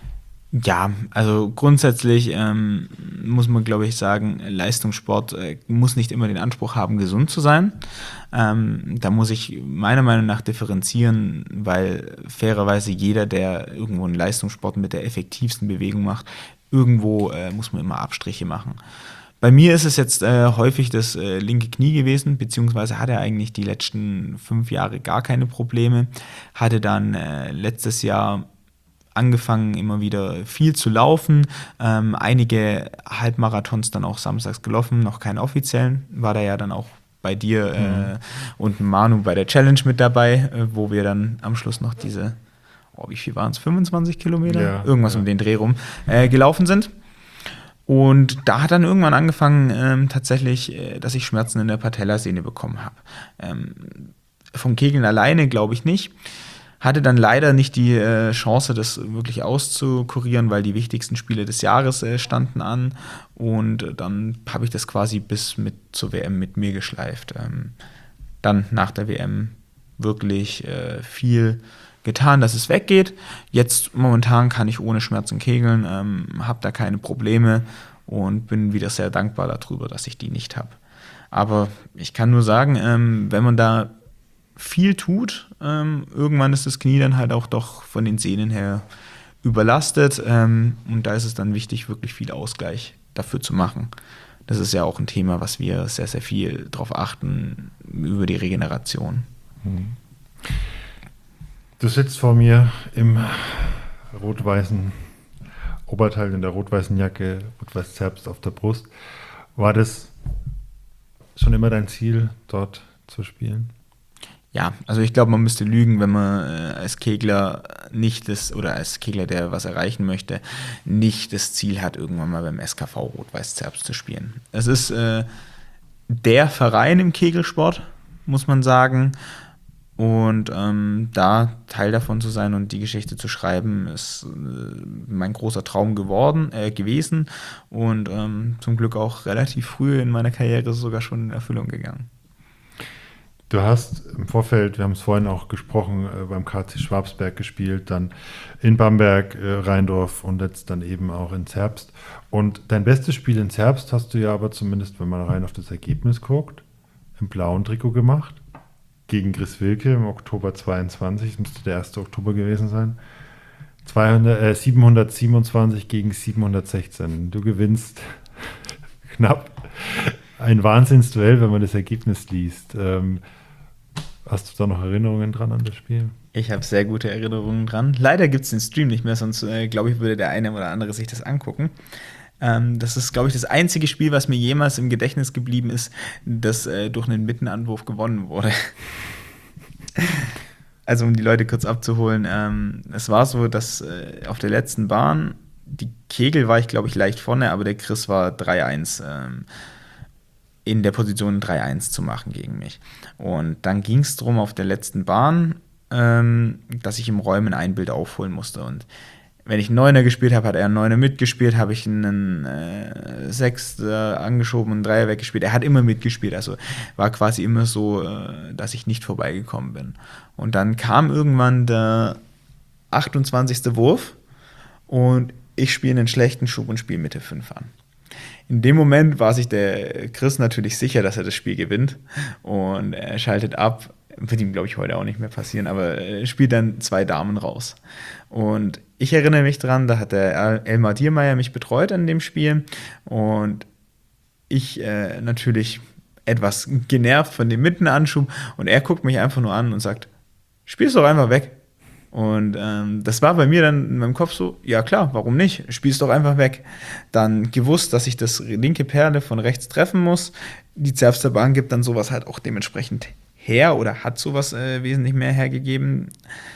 Ja, also grundsätzlich ähm, muss man, glaube ich, sagen, Leistungssport äh, muss nicht immer den Anspruch haben, gesund zu sein. Ähm, da muss ich meiner Meinung nach differenzieren, weil fairerweise jeder, der irgendwo einen Leistungssport mit der effektivsten Bewegung macht, irgendwo äh, muss man immer Abstriche machen. Bei mir ist es jetzt äh, häufig das äh, linke Knie gewesen, beziehungsweise hatte er eigentlich die letzten fünf Jahre gar keine Probleme, hatte dann äh, letztes Jahr angefangen, immer wieder viel zu laufen, ähm, einige Halbmarathons dann auch samstags gelaufen, noch keinen offiziellen, war da ja dann auch bei dir äh, mhm. und Manu bei der Challenge mit dabei, äh, wo wir dann am Schluss noch diese, oh, wie viel waren es, fünfundzwanzig Kilometer? Ja, Irgendwas ja. um den Dreh rum äh, gelaufen sind. Und da hat dann irgendwann angefangen, ähm, tatsächlich, äh, dass ich Schmerzen in der Patellasehne bekommen habe. Ähm, vom Kegeln alleine glaube ich nicht. Hatte dann leider nicht die äh, Chance, das wirklich auszukurieren, weil die wichtigsten Spiele des Jahres äh, standen an. Und äh, dann habe ich das quasi bis mit zur W M mit mir geschleift. Ähm, dann nach der W M wirklich äh, viel getan, dass es weggeht. Jetzt momentan kann ich ohne Schmerzen kegeln, ähm, habe da keine Probleme und bin wieder sehr dankbar darüber, dass ich die nicht habe. Aber ich kann nur sagen, ähm, wenn man da viel tut, ähm, irgendwann ist das Knie dann halt auch doch von den Sehnen her überlastet ähm, und da ist es dann wichtig, wirklich viel Ausgleich dafür zu machen. Das ist ja auch ein Thema, was wir sehr, sehr viel drauf achten, über die Regeneration. Du sitzt vor mir im rot-weißen Oberteil, in der rot-weißen Jacke, rot-weiß Zerbst auf der Brust. War das schon immer dein Ziel, dort zu spielen? Ja, also ich glaube, man müsste lügen, wenn man äh, als Kegler nicht das, oder als Kegler, der was erreichen möchte, nicht das Ziel hat, irgendwann mal beim S K V Rot-Weiß Zerbst zu spielen. Es ist äh, der Verein im Kegelsport, muss man sagen. Und ähm, da Teil davon zu sein und die Geschichte zu schreiben, ist äh, mein großer Traum geworden, äh, gewesen. Und ähm, zum Glück auch relativ früh in meiner Karriere sogar schon in Erfüllung gegangen. Du hast im Vorfeld, wir haben es vorhin auch gesprochen, äh, beim K C Schwabsberg gespielt, dann in Bamberg, äh, Rheindorf und jetzt dann eben auch in Zerbst. Und dein bestes Spiel in Zerbst hast du ja aber zumindest, wenn man rein auf das Ergebnis guckt, im blauen Trikot gemacht, gegen Chris Wilke im Oktober zweiundzwanzig, das müsste der erste Oktober gewesen sein, zweihundert, äh, siebenhundertsiebenundzwanzig gegen siebenhundertsechzehn. Du gewinnst knapp. Ein Wahnsinnsduell, wenn man das Ergebnis liest. Ähm, hast du da noch Erinnerungen dran an das Spiel? Ich habe sehr gute Erinnerungen dran. Leider gibt es den Stream nicht mehr, sonst äh, glaube ich, würde der eine oder andere sich das angucken. Ähm, das ist, glaube ich, das einzige Spiel, was mir jemals im Gedächtnis geblieben ist, das äh, durch einen Mittenanwurf gewonnen wurde. Also um die Leute kurz abzuholen, ähm, es war so, dass äh, auf der letzten Bahn, die Kegel war ich, glaube ich, leicht vorne, aber der Chris war drei eins ähm, in der Position drei eins zu machen gegen mich. Und dann ging es darum auf der letzten Bahn, ähm, dass ich im Räumen ein Bild aufholen musste. Und wenn ich einen Neuner gespielt habe, hat er einen Neuner mitgespielt, habe ich einen äh, Sechster angeschoben und einen Dreier weggespielt. Er hat immer mitgespielt, also war quasi immer so, äh, dass ich nicht vorbeigekommen bin. Und dann kam irgendwann der achtundzwanzigste Wurf und ich spiele einen schlechten Schub und spiele Mitte fünf an. In dem Moment war sich der Chris natürlich sicher, dass er das Spiel gewinnt und er schaltet ab. Wird ihm, glaube ich, heute auch nicht mehr passieren, aber er spielt dann zwei Damen raus. Und ich erinnere mich dran, da hat der Elmar Diermeier mich betreut an dem Spiel und ich äh, natürlich etwas genervt von dem Mittenanschub und er guckt mich einfach nur an und sagt, spiel's doch einfach weg. Und ähm, das war bei mir dann in meinem Kopf so, ja klar, warum nicht? Spiel's doch einfach weg. Dann gewusst, dass ich das linke Perle von rechts treffen muss. Die Zerbster Bahn gibt dann sowas halt auch dementsprechend her oder hat sowas äh, wesentlich mehr hergegeben.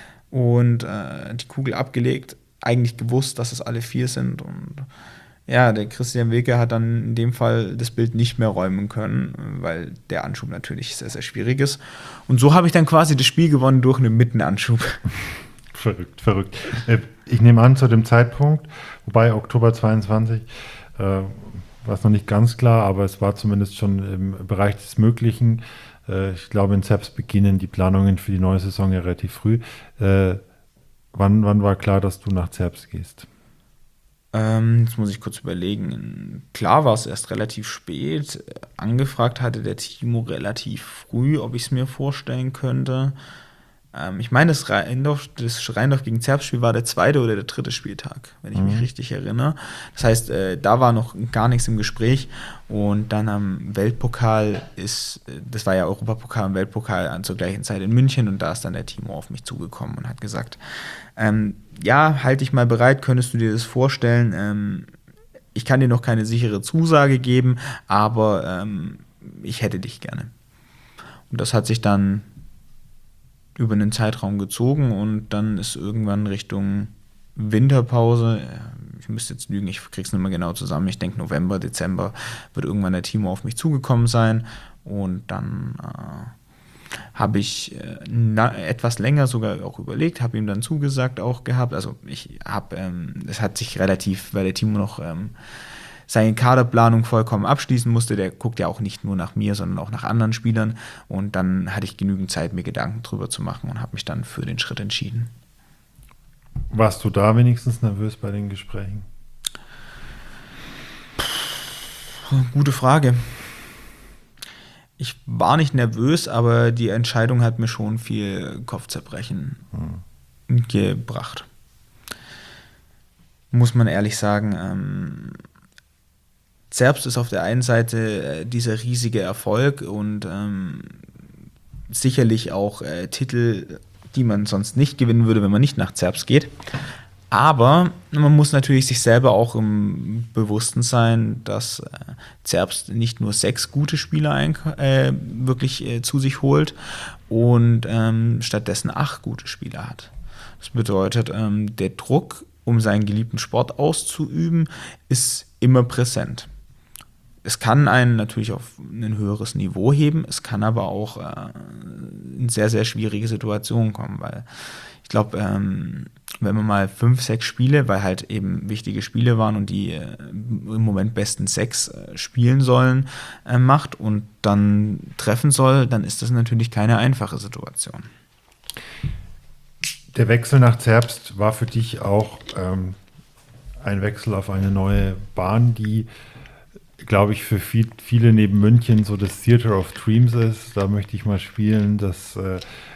Und äh, die Kugel abgelegt, eigentlich gewusst, dass es alle vier sind. Und ja, der Christian Wilke hat dann in dem Fall das Bild nicht mehr räumen können, weil der Anschub natürlich sehr, sehr schwierig ist. Und so habe ich dann quasi das Spiel gewonnen durch einen Mittenanschub. Verrückt, verrückt. Ich nehme an, zu dem Zeitpunkt, wobei Oktober zweiundzwanzig, äh, war es noch nicht ganz klar, aber es war zumindest schon im Bereich des Möglichen. Äh, ich glaube, in Zerbst beginnen die Planungen für die neue Saison ja relativ früh. Äh, wann, wann war klar, dass du nach Zerbst gehst? Ähm, jetzt muss ich kurz überlegen. Klar war es erst relativ spät. Angefragt hatte der Timo relativ früh, ob ich es mir vorstellen könnte. Ähm, ich meine, das Rheindorf, das Rheindorf gegen Zerbst-Spiel war der zweite oder der dritte Spieltag, wenn ich mhm. mich richtig erinnere. Das heißt, äh, da war noch gar nichts im Gespräch. Und dann am Weltpokal ist, das war ja Europapokal und Weltpokal an zur gleichen Zeit in München und da ist dann der Timo auf mich zugekommen und hat gesagt, ähm, ja, halt dich mal bereit, könntest du dir das vorstellen? Ähm, ich kann dir noch keine sichere Zusage geben, aber ähm, ich hätte dich gerne. Und das hat sich dann über einen Zeitraum gezogen und dann ist irgendwann Richtung Winterpause, ich müsste jetzt lügen, ich krieg's nicht mehr genau zusammen, ich denke November, Dezember wird irgendwann der Timo auf mich zugekommen sein und dann äh, habe ich äh, na, etwas länger sogar auch überlegt, habe ihm dann zugesagt auch gehabt, also ich habe, ähm, es hat sich relativ, weil der Timo noch ähm, seine Kaderplanung vollkommen abschließen musste, der guckt ja auch nicht nur nach mir, sondern auch nach anderen Spielern und dann hatte ich genügend Zeit, mir Gedanken drüber zu machen und habe mich dann für den Schritt entschieden. Warst du da wenigstens nervös bei den Gesprächen? Gute Frage. Ich war nicht nervös, aber die Entscheidung hat mir schon viel Kopfzerbrechen hm. gebracht. Muss man ehrlich sagen, ähm, Zerbst ist auf der einen Seite äh, dieser riesige Erfolg und ähm, sicherlich auch äh, Titel, die man sonst nicht gewinnen würde, wenn man nicht nach Zerbst geht. Aber man muss natürlich sich selber auch im Bewussten sein, dass äh, Zerbst nicht nur sechs gute Spieler ein, äh, wirklich äh, zu sich holt und ähm, stattdessen acht gute Spieler hat. Das bedeutet, ähm, der Druck, um seinen geliebten Sport auszuüben, ist immer präsent. Es kann einen natürlich auf ein höheres Niveau heben, es kann aber auch äh, in sehr, sehr schwierige Situationen kommen, weil ich glaube, ähm, wenn man mal fünf, sechs Spiele, weil halt eben wichtige Spiele waren und die äh, im Moment besten sechs äh, spielen sollen, äh, macht und dann treffen soll, dann ist das natürlich keine einfache Situation. Der Wechsel nach Zerbst war für dich auch ähm, ein Wechsel auf eine neue Bahn, die, glaube ich, für viel, viele neben München so das Theater of Dreams ist. Da möchte ich mal spielen, dass äh,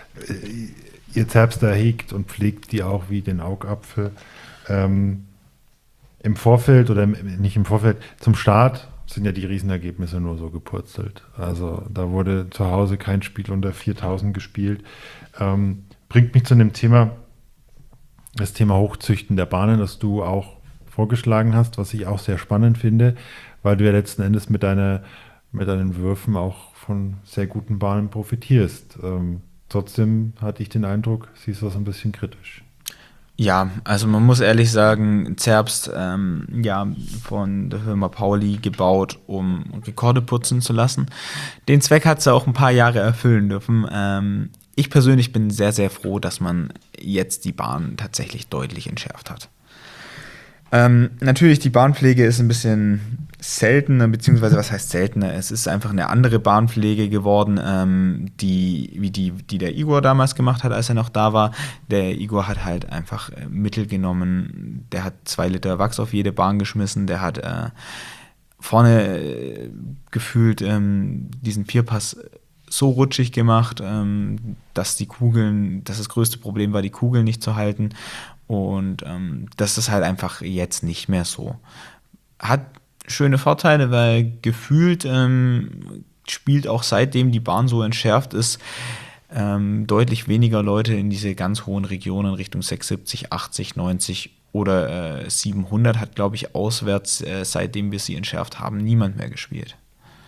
ihr Zerbster hegt und pflegt die auch wie den Augapfel. Ähm, Im Vorfeld oder nicht im Vorfeld, zum Start sind ja die Riesenergebnisse nur so gepurzelt. Also da wurde zu Hause kein Spiel unter viertausend gespielt. Ähm, bringt mich zu dem Thema, das Thema Hochzüchten der Bahnen, das du auch vorgeschlagen hast, was ich auch sehr spannend finde, weil du ja letzten Endes mit, deiner, mit deinen Würfen auch von sehr guten Bahnen profitierst. Ähm, trotzdem hatte ich den Eindruck, siehst du das ein bisschen kritisch. Ja, also man muss ehrlich sagen, Zerbst ähm, ja, von der Firma Pauli gebaut, um Rekorde putzen zu lassen. Den Zweck hat sie auch ein paar Jahre erfüllen dürfen. Ähm, ich persönlich bin sehr, sehr froh, dass man jetzt die Bahn tatsächlich deutlich entschärft hat. Ähm, natürlich, die Bahnpflege ist ein bisschen seltener, beziehungsweise was heißt seltener? Es ist einfach eine andere Bahnpflege geworden, ähm, die, wie die, die der Igor damals gemacht hat, als er noch da war. Der Igor hat halt einfach äh, Mittel genommen, der hat zwei Liter Wachs auf jede Bahn geschmissen, der hat äh, vorne äh, gefühlt ähm, diesen Vierpass so rutschig gemacht, ähm, dass die Kugeln, dass das größte Problem war, die Kugeln nicht zu halten. Und ähm, das ist halt einfach jetzt nicht mehr so. Hat schöne Vorteile, weil gefühlt ähm, spielt auch seitdem die Bahn so entschärft ist, ähm, deutlich weniger Leute in diese ganz hohen Regionen Richtung sechsundsiebzig, achtzig, neunzig oder äh, siebenhundert hat, glaube ich, auswärts, äh, seitdem wir sie entschärft haben, niemand mehr gespielt.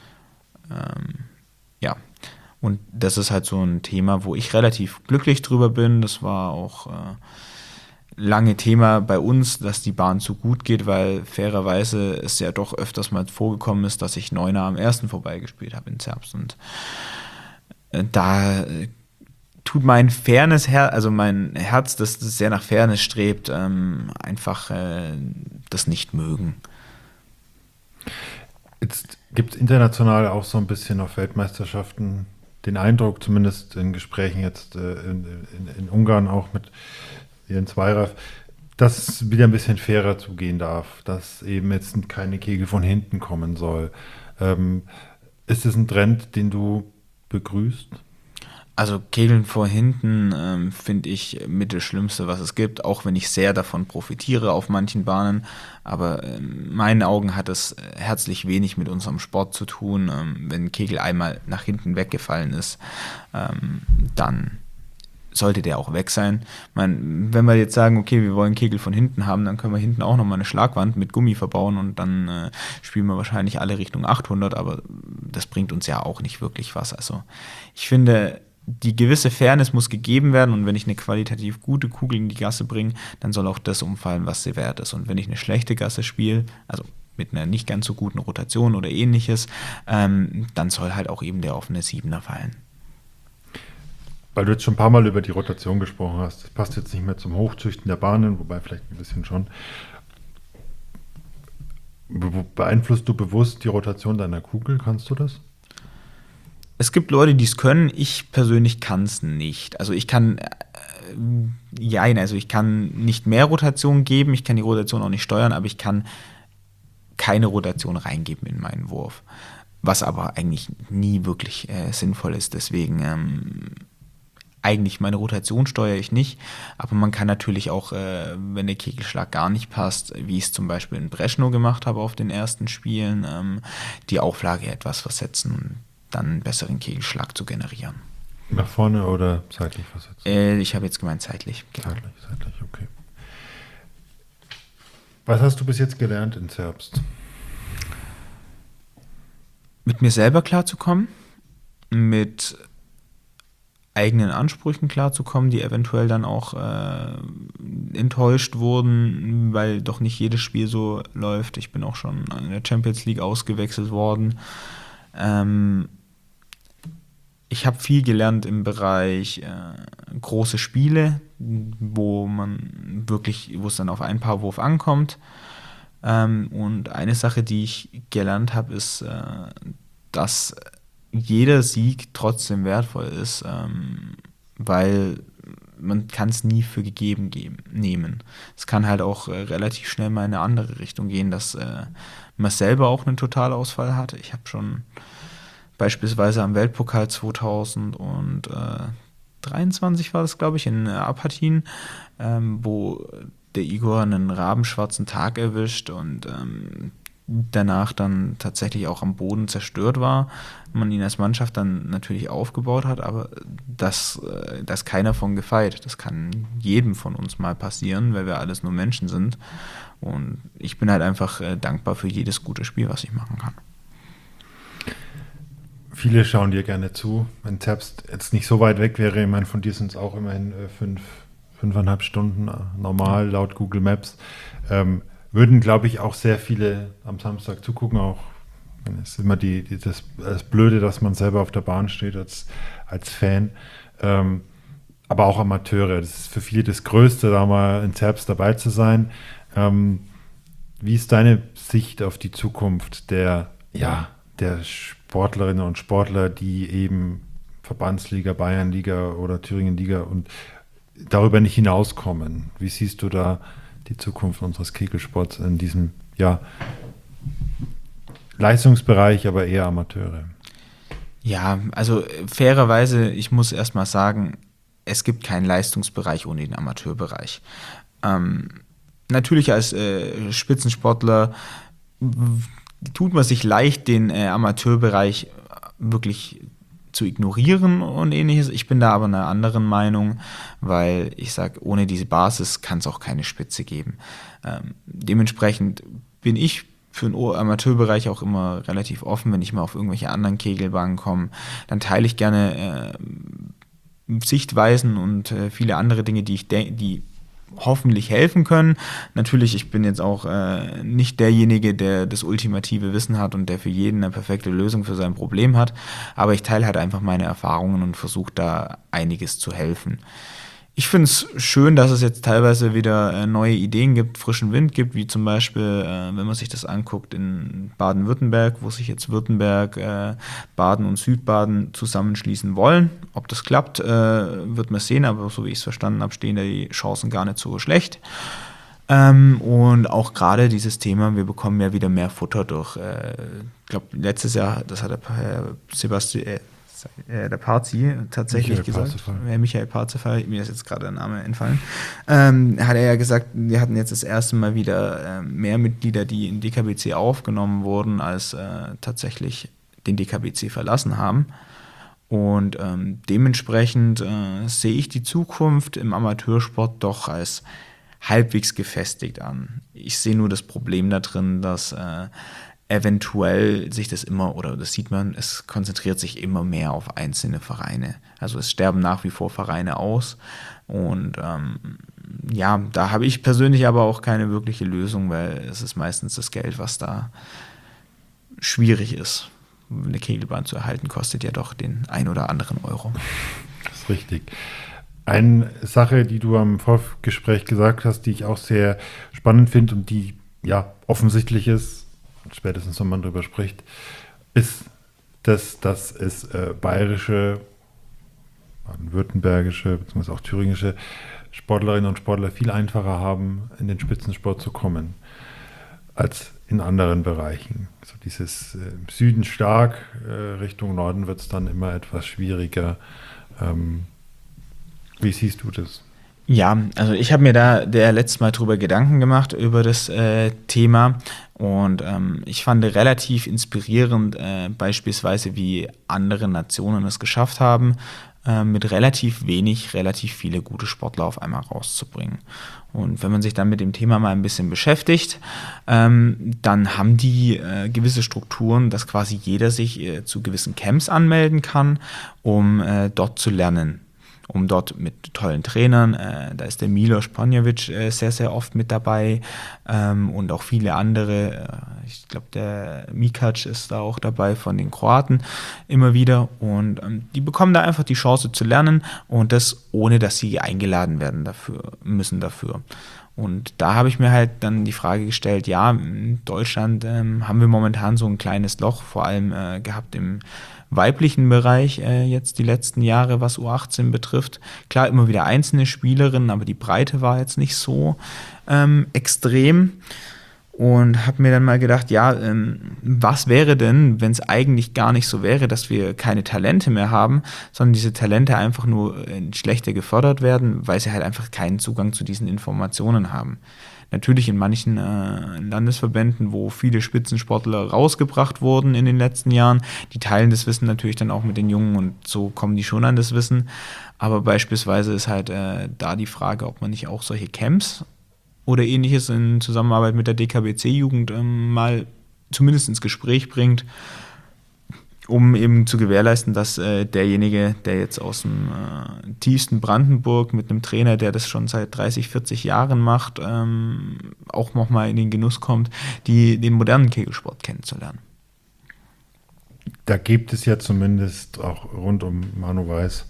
Ähm, ja, und das ist halt so ein Thema, wo ich relativ glücklich drüber bin. Das war auch äh, lange Thema bei uns, dass die Bahn zu gut geht, weil fairerweise es ja doch öfters mal vorgekommen ist, dass ich Neuner am ersten vorbeigespielt habe in Zerbst. Und äh, da äh, tut mein Fairness, Her- also mein Herz, das, das sehr nach Fairness strebt, ähm, einfach äh, das nicht mögen. Jetzt gibt es international auch so ein bisschen auf Weltmeisterschaften den Eindruck, zumindest in Gesprächen jetzt äh, in, in, in Ungarn auch mit Jens Zweiraff, dass es wieder ein bisschen fairer zugehen darf, dass eben jetzt keine Kegel von hinten kommen soll. Ähm, ist es ein Trend, den du begrüßt? Also Kegeln vor hinten ähm, finde ich mit das Schlimmste, was es gibt, auch wenn ich sehr davon profitiere auf manchen Bahnen. Aber in meinen Augen hat es herzlich wenig mit unserem Sport zu tun. Ähm, wenn ein Kegel einmal nach hinten weggefallen ist, ähm, dann sollte der auch weg sein. Man, wenn wir jetzt sagen, okay, wir wollen Kegel von hinten haben, dann können wir hinten auch nochmal eine Schlagwand mit Gummi verbauen und dann äh, spielen wir wahrscheinlich alle Richtung achthundert, aber das bringt uns ja auch nicht wirklich was. Also ich finde, die gewisse Fairness muss gegeben werden und wenn ich eine qualitativ gute Kugel in die Gasse bringe, dann soll auch das umfallen, was sie wert ist. Und wenn ich eine schlechte Gasse spiele, also mit einer nicht ganz so guten Rotation oder ähnliches, ähm, dann soll halt auch eben der offene Siebener fallen. Weil du jetzt schon ein paar Mal über die Rotation gesprochen hast, das passt jetzt nicht mehr zum Hochzüchten der Bahnen, wobei vielleicht ein bisschen schon. Be- beeinflusst du bewusst die Rotation deiner Kugel? Kannst du das? Es gibt Leute, die es können. Ich persönlich kann es nicht. Also ich kann, äh, ja, also ich kann nicht mehr Rotation geben, ich kann die Rotation auch nicht steuern, aber ich kann keine Rotation reingeben in meinen Wurf. Was aber eigentlich nie wirklich äh, sinnvoll ist. Deswegen ähm, eigentlich meine Rotation steuere ich nicht, aber man kann natürlich auch, äh, wenn der Kegelschlag gar nicht passt, wie ich es zum Beispiel in Brezno gemacht habe auf den ersten Spielen, ähm, die Auflage etwas versetzen und dann einen besseren Kegelschlag zu generieren. Nach vorne oder seitlich versetzen? Äh, ich habe jetzt gemeint zeitlich. Genau. Seitlich, seitlich, okay. Was hast du bis jetzt gelernt in Zerbst? Mit mir selber klarzukommen, mit eigenen Ansprüchen klarzukommen, die eventuell dann auch äh, enttäuscht wurden, weil doch nicht jedes Spiel so läuft. Ich bin auch schon in der Champions League ausgewechselt worden. Ähm, ich habe viel gelernt im Bereich äh, große Spiele, wo man wirklich, wo es dann auf einen Paarwurf ankommt. Ähm, und eine Sache, die ich gelernt habe, ist, äh, dass jeder Sieg trotzdem wertvoll ist, ähm, weil man kann es nie für gegeben geben, nehmen. Es kann halt auch äh, relativ schnell mal in eine andere Richtung gehen, dass äh, man selber auch einen Totalausfall hat. Ich habe schon beispielsweise am Weltpokal zweitausenddreiundzwanzig war das, glaube ich, in äh, Apatien, ähm, wo der Igor einen rabenschwarzen Tag erwischt und ähm, danach dann tatsächlich auch am Boden zerstört war, man ihn als Mannschaft dann natürlich aufgebaut hat, aber das, da ist keiner von gefeit. Das kann jedem von uns mal passieren, weil wir alles nur Menschen sind. Und ich bin halt einfach äh, dankbar für jedes gute Spiel, was ich machen kann. Viele schauen dir gerne zu. Wenn Zerbst jetzt nicht so weit weg wäre, ich meine, von dir sind es auch immerhin äh, fünf, fünfeinhalb Stunden äh, normal laut Google Maps. Ähm, würden, glaube ich, auch sehr viele am Samstag zugucken, auch wenn es immer die, die, das, das Blöde, dass man selber auf der Bahn steht als, als Fan, ähm, aber auch Amateure. Das ist für viele das Größte, da mal in Zerbst dabei zu sein. Ähm, wie ist deine Sicht auf die Zukunft der, ja, der Sportlerinnen und Sportler, die eben Verbandsliga, Bayernliga oder Thüringenliga und darüber nicht hinauskommen? Wie siehst du da die Zukunft unseres Kegelsports in diesem, ja, Leistungsbereich, aber eher Amateure? Ja, also fairerweise, ich muss erstmal sagen, es gibt keinen Leistungsbereich ohne den Amateurbereich. Ähm, natürlich als äh, Spitzensportler w- tut man sich leicht, den äh, Amateurbereich wirklich zu ignorieren und ähnliches. Ich bin da aber einer anderen Meinung, weil ich sage, ohne diese Basis kann es auch keine Spitze geben. Ähm, dementsprechend bin ich für den Amateurbereich auch immer relativ offen, wenn ich mal auf irgendwelche anderen Kegelbahnen komme. Dann teile ich gerne äh, Sichtweisen und äh, viele andere Dinge, die ich de- die hoffentlich helfen können. Natürlich, ich bin jetzt auch äh, nicht derjenige, der das ultimative Wissen hat und der für jeden eine perfekte Lösung für sein Problem hat, aber ich teile halt einfach meine Erfahrungen und versuche da einiges zu helfen. Ich finde es schön, dass es jetzt teilweise wieder äh, neue Ideen gibt, frischen Wind gibt, wie zum Beispiel, äh, wenn man sich das anguckt in Baden-Württemberg, wo sich jetzt Württemberg, äh, Baden und Südbaden zusammenschließen wollen. Ob das klappt, äh, wird man sehen, aber so wie ich es verstanden habe, stehen da die Chancen gar nicht so schlecht. Ähm, und auch gerade dieses Thema, wir bekommen ja wieder mehr Futter durch, äh, ich glaube, letztes Jahr, das hat der Herr Sebastian, äh, der Parzi tatsächlich Michael gesagt, Parzifal. äh, Michael Parzifal, mir ist jetzt gerade der Name entfallen, ähm, hat er ja gesagt, wir hatten jetzt das erste Mal wieder äh, mehr Mitglieder, die in D K B C aufgenommen wurden, als äh, tatsächlich den D K B C verlassen haben. Und ähm, dementsprechend äh, sehe ich die Zukunft im Amateursport doch als halbwegs gefestigt an. Ich sehe nur das Problem da drin, dass äh, eventuell sich das immer, oder das sieht man, es konzentriert sich immer mehr auf einzelne Vereine. Also es sterben nach wie vor Vereine aus und ähm, ja, da habe ich persönlich aber auch keine wirkliche Lösung, weil es ist meistens das Geld, was da schwierig ist. Eine Kegelbahn zu erhalten, kostet ja doch den ein oder anderen Euro. Das ist richtig. Eine Sache, die du am Vorgespräch gesagt hast, die ich auch sehr spannend finde und die ja offensichtlich ist, spätestens wenn man darüber spricht, ist, dass, dass es äh, bayerische, baden-württembergische, beziehungsweise auch thüringische Sportlerinnen und Sportler viel einfacher haben, in den Spitzensport zu kommen, als in anderen Bereichen. So dieses äh, im Süden stark, äh, Richtung Norden wird es dann immer etwas schwieriger. Ähm, wie siehst du das? Ja, also ich habe mir da der letztes Mal drüber Gedanken gemacht, über das äh, Thema und ähm, ich fand relativ inspirierend äh, beispielsweise, wie andere Nationen es geschafft haben. äh, mit relativ wenig, relativ viele gute Sportler auf einmal rauszubringen. Und wenn man sich dann mit dem Thema mal ein bisschen beschäftigt, ähm, dann haben die äh, gewisse Strukturen, dass quasi jeder sich äh, zu gewissen Camps anmelden kann, um äh, dort zu lernen. Um dort mit tollen Trainern, äh, da ist der Milos Panjovic äh, sehr, sehr oft mit dabei ähm, und auch viele andere, äh, ich glaube der Mikac ist da auch dabei von den Kroaten immer wieder und ähm, die bekommen da einfach die Chance zu lernen und das ohne, dass sie eingeladen werden dafür, müssen dafür. Und da habe ich mir halt dann die Frage gestellt, ja, in Deutschland ähm, haben wir momentan so ein kleines Loch, vor allem äh, gehabt im weiblichen Bereich äh, jetzt die letzten Jahre, was U achtzehn betrifft. Klar, immer wieder einzelne Spielerinnen, aber die Breite war jetzt nicht so ähm, extrem. Und habe mir dann mal gedacht, ja, ähm, was wäre denn, wenn es eigentlich gar nicht so wäre, dass wir keine Talente mehr haben, sondern diese Talente einfach nur äh, schlechter gefördert werden, weil sie halt einfach keinen Zugang zu diesen Informationen haben. Natürlich in manchen äh, Landesverbänden, wo viele Spitzensportler rausgebracht wurden in den letzten Jahren, die teilen das Wissen natürlich dann auch mit den Jungen und so kommen die schon an das Wissen. Aber beispielsweise ist halt äh, da die Frage, ob man nicht auch solche Camps oder ähnliches in Zusammenarbeit mit der D K B C-Jugend ähm, mal zumindest ins Gespräch bringt, um eben zu gewährleisten, dass äh, derjenige, der jetzt aus dem äh, tiefsten Brandenburg mit einem Trainer, der das schon seit dreißig, vierzig Jahren macht, ähm, auch nochmal in den Genuss kommt, die, den modernen Kegelsport kennenzulernen. Da gibt es ja zumindest auch rund um Manu Weiß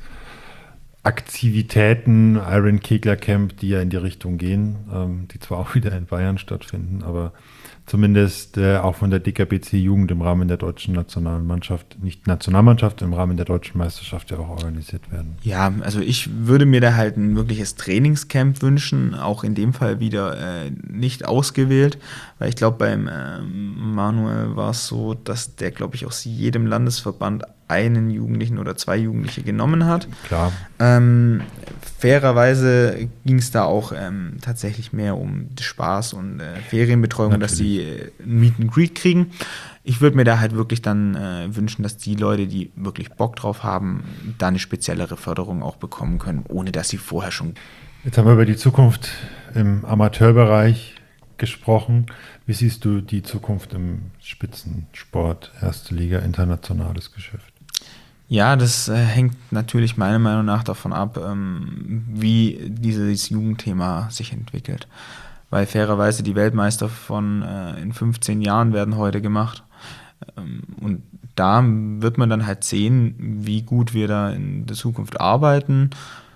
Aktivitäten, Iron Kegler Camp, die ja in die Richtung gehen, ähm, die zwar auch wieder in Bayern stattfinden, aber zumindest äh, auch von der D K B C-Jugend im Rahmen der deutschen nationalen Mannschaft, nicht Nationalmannschaft, im Rahmen der deutschen Meisterschaft ja auch organisiert werden. Ja, also ich würde mir da halt ein wirkliches Trainingscamp wünschen, auch in dem Fall wieder äh, nicht ausgewählt, weil ich glaube, beim äh, Manuel war es so, dass der, glaube ich, aus jedem Landesverband einen Jugendlichen oder zwei Jugendliche genommen hat. Klar. Ähm, fairerweise ging es da auch ähm, tatsächlich mehr um Spaß und äh, Ferienbetreuung, Natürlich. dass sie äh, ein Meet and Greet kriegen. Ich würde mir da halt wirklich dann äh, wünschen, dass die Leute, die wirklich Bock drauf haben, da eine speziellere Förderung auch bekommen können, ohne dass sie vorher schon... Jetzt haben wir über die Zukunft im Amateurbereich gesprochen. Wie siehst du die Zukunft im Spitzensport, erste Liga, internationales Geschäft? Ja, das äh, hängt natürlich meiner Meinung nach davon ab, ähm, wie dieses Jugendthema sich entwickelt. Weil fairerweise die Weltmeister von äh, in fünfzehn Jahren werden heute gemacht. Ähm, und da wird man dann halt sehen, wie gut wir da in der Zukunft arbeiten.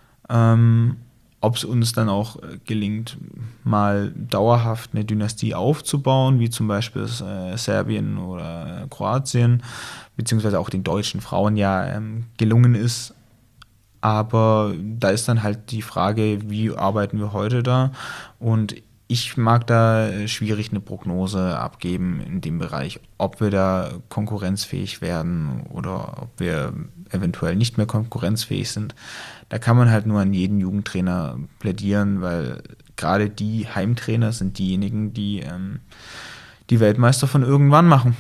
Ähm, ob es uns dann auch gelingt, mal dauerhaft eine Dynastie aufzubauen, wie zum Beispiel äh, Serbien oder äh, Kroatien, beziehungsweise auch den deutschen Frauen ja ähm, gelungen ist. Aber da ist dann halt die Frage, wie arbeiten wir heute da? Und ich mag da schwierig eine Prognose abgeben in dem Bereich, ob wir da konkurrenzfähig werden oder ob wir eventuell nicht mehr konkurrenzfähig sind. Da kann man halt nur an jeden Jugendtrainer plädieren, weil gerade die Heimtrainer sind diejenigen, die ähm, die Weltmeister von irgendwann machen.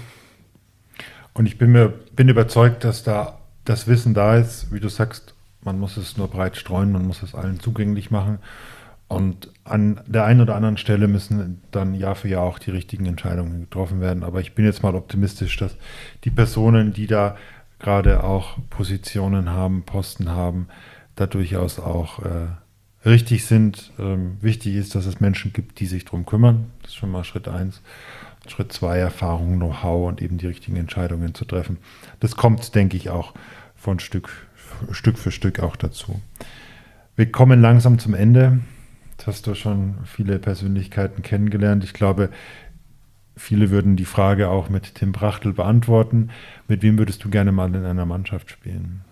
Und ich bin mir bin überzeugt, dass da das Wissen da ist, wie du sagst, man muss es nur breit streuen, man muss es allen zugänglich machen. Und an der einen oder anderen Stelle müssen dann Jahr für Jahr auch die richtigen Entscheidungen getroffen werden. Aber ich bin jetzt mal optimistisch, dass die Personen, die da gerade auch Positionen haben, Posten haben, da durchaus auch äh, richtig sind. Ähm, wichtig ist, dass es Menschen gibt, die sich darum kümmern. Das ist schon mal Schritt eins. Schritt zwei, Erfahrung, Know-how und eben die richtigen Entscheidungen zu treffen. Das kommt, denke ich, auch von Stück, Stück für Stück auch dazu. Wir kommen langsam zum Ende. Jetzt hast du schon viele Persönlichkeiten kennengelernt. Ich glaube, viele würden die Frage auch mit Tim Brachtel beantworten. Mit wem würdest du gerne mal in einer Mannschaft spielen?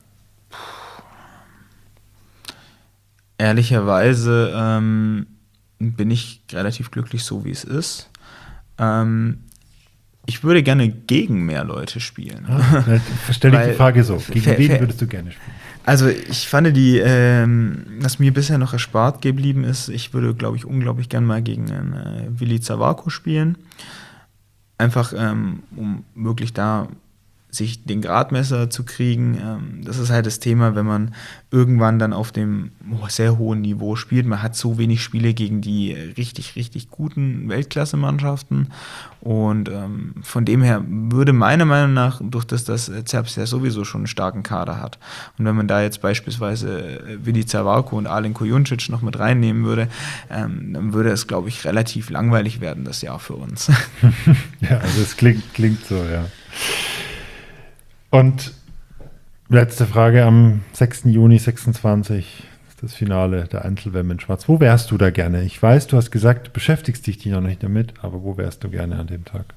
Ehrlicherweise ähm, bin ich relativ glücklich, so wie es ist. Ähm, ich würde gerne gegen mehr Leute spielen. Ah, stelle ich die Frage so. Gegen fair, wen fair. würdest du gerne spielen? Also ich fand die, ähm, was mir bisher noch erspart geblieben ist, ich würde, glaube ich, unglaublich gern mal gegen einen äh, Willi Zawarko spielen. Einfach, ähm, um wirklich da sich den Gradmesser zu kriegen. Ähm, das ist halt das Thema, wenn man irgendwann dann auf dem oh, sehr hohen Niveau spielt. Man hat so wenig Spiele gegen die richtig, richtig guten Weltklasse-Mannschaften. Und ähm, von dem her würde meiner Meinung nach, durch das das Zerbst ja sowieso schon einen starken Kader hat. Und wenn man da jetzt beispielsweise Vili Zawarko und Alen Kojuncic noch mit reinnehmen würde, ähm, dann würde es, glaube ich, relativ langweilig werden, das Jahr für uns. Ja, also es klingt, klingt so, ja. Und letzte Frage, am sechsten Juni sechsundzwanzig ist das Finale der Einzel-W M in Schwarz. Wo wärst du da gerne? Ich weiß, du hast gesagt, du beschäftigst dich noch nicht damit, aber wo wärst du gerne an dem Tag?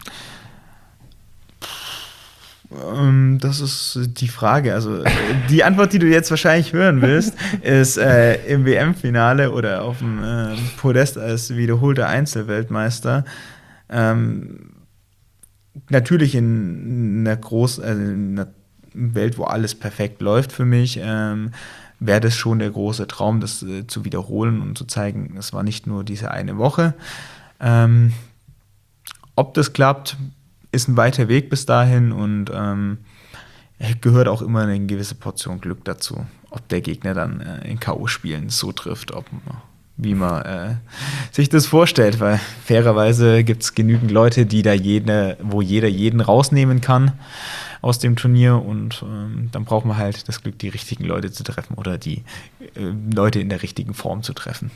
Das ist die Frage. Also die Antwort, die du jetzt wahrscheinlich hören willst, ist äh, im W M-Finale oder auf dem äh, Podest als wiederholter Einzelweltmeister. Ähm, natürlich in einer großen, also in einer Welt, wo alles perfekt läuft für mich, ähm, wäre das schon der große Traum, das äh, zu wiederholen und zu zeigen, es war nicht nur diese eine Woche. Ähm, ob das klappt, ist ein weiter Weg bis dahin und ähm, gehört auch immer eine gewisse Portion Glück dazu, ob der Gegner dann äh, in K O-Spielen so trifft, ob wie man äh, sich das vorstellt, weil fairerweise gibt es genügend Leute, die da jede, wo jeder jeden rausnehmen kann aus dem Turnier und ähm, dann braucht man halt das Glück, die richtigen Leute zu treffen oder die äh, Leute in der richtigen Form zu treffen.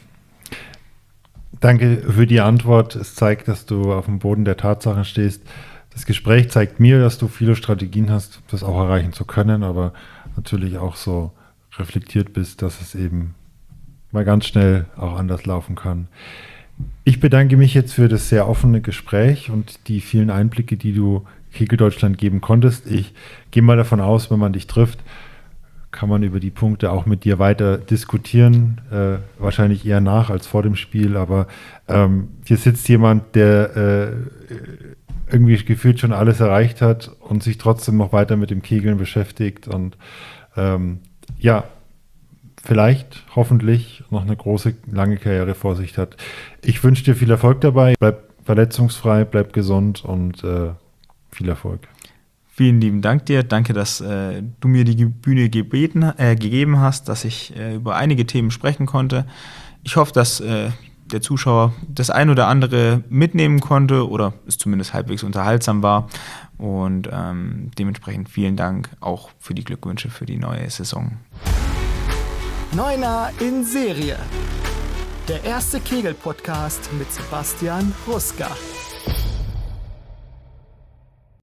Danke für die Antwort. Es zeigt, dass du auf dem Boden der Tatsachen stehst. Das Gespräch zeigt mir, dass du viele Strategien hast, das auch erreichen zu können, aber natürlich auch so reflektiert bist, dass es eben mal ganz schnell auch anders laufen kann. Ich bedanke mich jetzt für das sehr offene Gespräch und die vielen Einblicke, die du Kegel Deutschland geben konntest. Ich gehe mal davon aus, wenn man dich trifft, kann man über die Punkte auch mit dir weiter diskutieren, äh, wahrscheinlich eher nach als vor dem Spiel, aber ähm, hier sitzt jemand, der äh, irgendwie gefühlt schon alles erreicht hat und sich trotzdem noch weiter mit dem Kegeln beschäftigt und ähm, ja, vielleicht, hoffentlich noch eine große, lange Karriere vor sich hat. Ich wünsche dir viel Erfolg dabei, bleib verletzungsfrei, bleib gesund und äh, viel Erfolg. Vielen lieben Dank dir. Danke, dass äh, du mir die Bühne gebeten, äh, gegeben hast, dass ich äh, über einige Themen sprechen konnte. Ich hoffe, dass äh, der Zuschauer das ein oder andere mitnehmen konnte oder es zumindest halbwegs unterhaltsam war. Und ähm, dementsprechend vielen Dank auch für die Glückwünsche für die neue Saison. Neuner in Serie. Der erste Kegel-Podcast mit Sebastian Ruska.